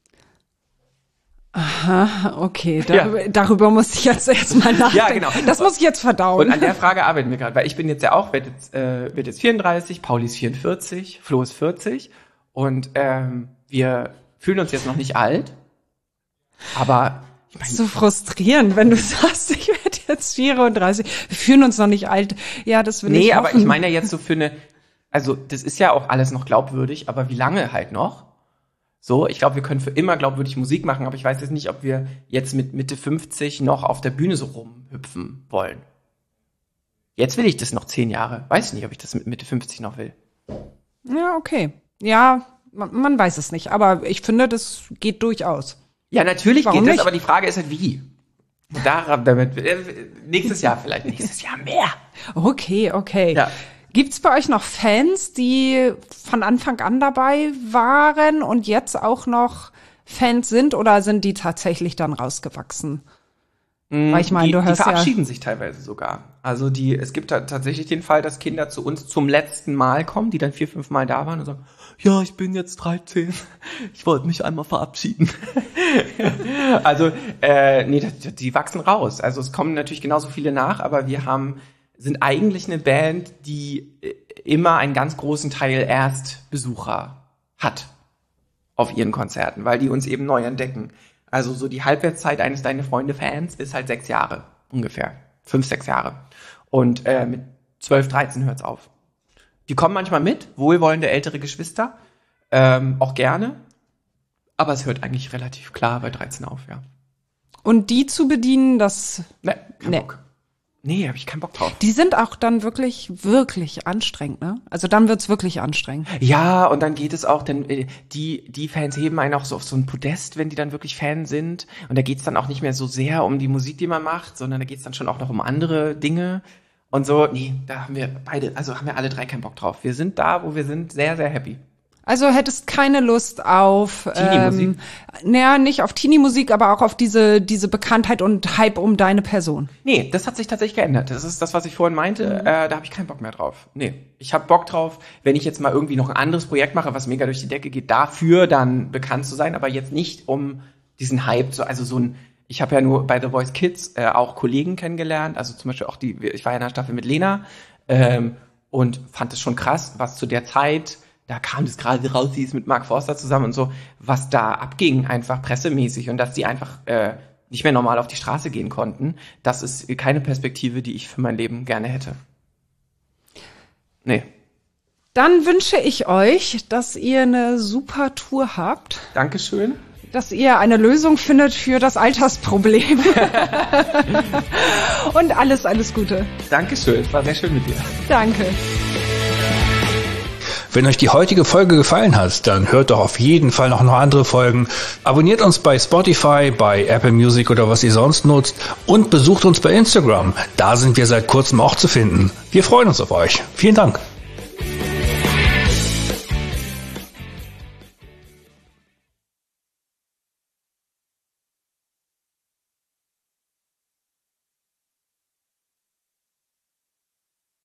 Aha, okay, darüber, ja. darüber muss ich jetzt erstmal nachdenken. Ja, genau. Das muss ich jetzt verdauen. Und an der Frage arbeiten wir gerade, weil ich bin jetzt ja auch, werd jetzt, äh, werd jetzt vierunddreißig, Pauli ist vierundvierzig, Flo ist vierzig und ähm, wir fühlen uns jetzt noch nicht alt, aber ich mein, so frustrierend, wenn du sagst, ich werde jetzt vierunddreißig, wir fühlen uns noch nicht alt. Ja, das will nee, ich Nee, aber hoffen. ich meine ja jetzt so für eine, also das ist ja auch alles noch glaubwürdig, aber wie lange halt noch? So, ich glaube, wir können für immer glaubwürdig Musik machen, aber ich weiß jetzt nicht, ob wir jetzt mit Mitte fünfzig noch auf der Bühne so rumhüpfen wollen. Jetzt will ich das noch zehn Jahre. Weiß ich nicht, ob ich das mit Mitte fünfzig noch will. Ja, okay. Ja, man, man weiß es nicht, aber ich finde, das geht durchaus. Ja, natürlich Warum geht nicht? das, aber die Frage ist halt, wie? Und daran, damit, äh, nächstes Jahr vielleicht, nächstes Jahr mehr. Okay, okay. Ja. Gibt's bei euch noch Fans, die von Anfang an dabei waren und jetzt auch noch Fans sind, oder sind die tatsächlich dann rausgewachsen? Mm, Weil ich meine, die, du die hörst verabschieden ja sich teilweise sogar. Also die, es gibt da tatsächlich den Fall, dass Kinder zu uns zum letzten Mal kommen, die dann vier, fünf Mal da waren und sagen, ja, ich bin jetzt dreizehn, ich wollte mich einmal verabschieden. Also, äh, nee, die, die wachsen raus. Also es kommen natürlich genauso viele nach, aber wir haben sind eigentlich eine Band, die immer einen ganz großen Teil Erstbesucher hat auf ihren Konzerten, weil die uns eben neu entdecken. Also so die Halbwertszeit eines Deine Freunde-Fans ist halt sechs Jahre ungefähr. Fünf, sechs Jahre. Und äh, mit zwölf, dreizehn hört's auf. Die kommen manchmal mit, wohlwollende ältere Geschwister, ähm, auch gerne. Aber es hört eigentlich relativ klar bei dreizehn auf, ja. Und die zu bedienen, das... Ne, kein Nee. Bock. Nee, habe ich keinen Bock drauf. Die sind auch dann wirklich, wirklich anstrengend, ne? Also dann wird's wirklich anstrengend. Ja, und dann geht es auch, denn äh, die die Fans heben einen auch so auf so ein Podest, wenn die dann wirklich Fan sind. Und da geht's dann auch nicht mehr so sehr um die Musik, die man macht, sondern da geht's dann schon auch noch um andere Dinge. Und so, nee, da haben wir beide, also haben wir alle drei keinen Bock drauf. Wir sind da, wo wir sind, sehr, sehr happy. Also hättest keine Lust auf Teenie-Musik? ähm, naja, nicht auf Teenie-Musik, aber auch auf diese diese Bekanntheit und Hype um deine Person. Nee, das hat sich tatsächlich geändert. Das ist das, was ich vorhin meinte. Mhm. Äh, da habe ich keinen Bock mehr drauf. Nee, ich habe Bock drauf, wenn ich jetzt mal irgendwie noch ein anderes Projekt mache, was mega durch die Decke geht, dafür dann bekannt zu sein, aber jetzt nicht um diesen Hype, so, also so ein, ich habe ja nur bei The Voice Kids äh, auch Kollegen kennengelernt, also zum Beispiel auch die, ich war ja in der Staffel mit Lena ähm, und fand es schon krass, was zu der Zeit, da kam das gerade raus, sie ist mit Mark Forster zusammen und so, was da abging, einfach pressemäßig und dass die einfach äh, nicht mehr normal auf die Straße gehen konnten, das ist keine Perspektive, die ich für mein Leben gerne hätte. Nee. Dann wünsche ich euch, dass ihr eine super Tour habt. Dankeschön. Dass ihr eine Lösung findet für das Altersproblem. Und alles, alles Gute. Dankeschön, es war sehr schön mit dir. Danke. Wenn euch die heutige Folge gefallen hat, dann hört doch auf jeden Fall noch, noch andere Folgen. Abonniert uns bei Spotify, bei Apple Music oder was ihr sonst nutzt und besucht uns bei Instagram. Da sind wir seit kurzem auch zu finden. Wir freuen uns auf euch. Vielen Dank.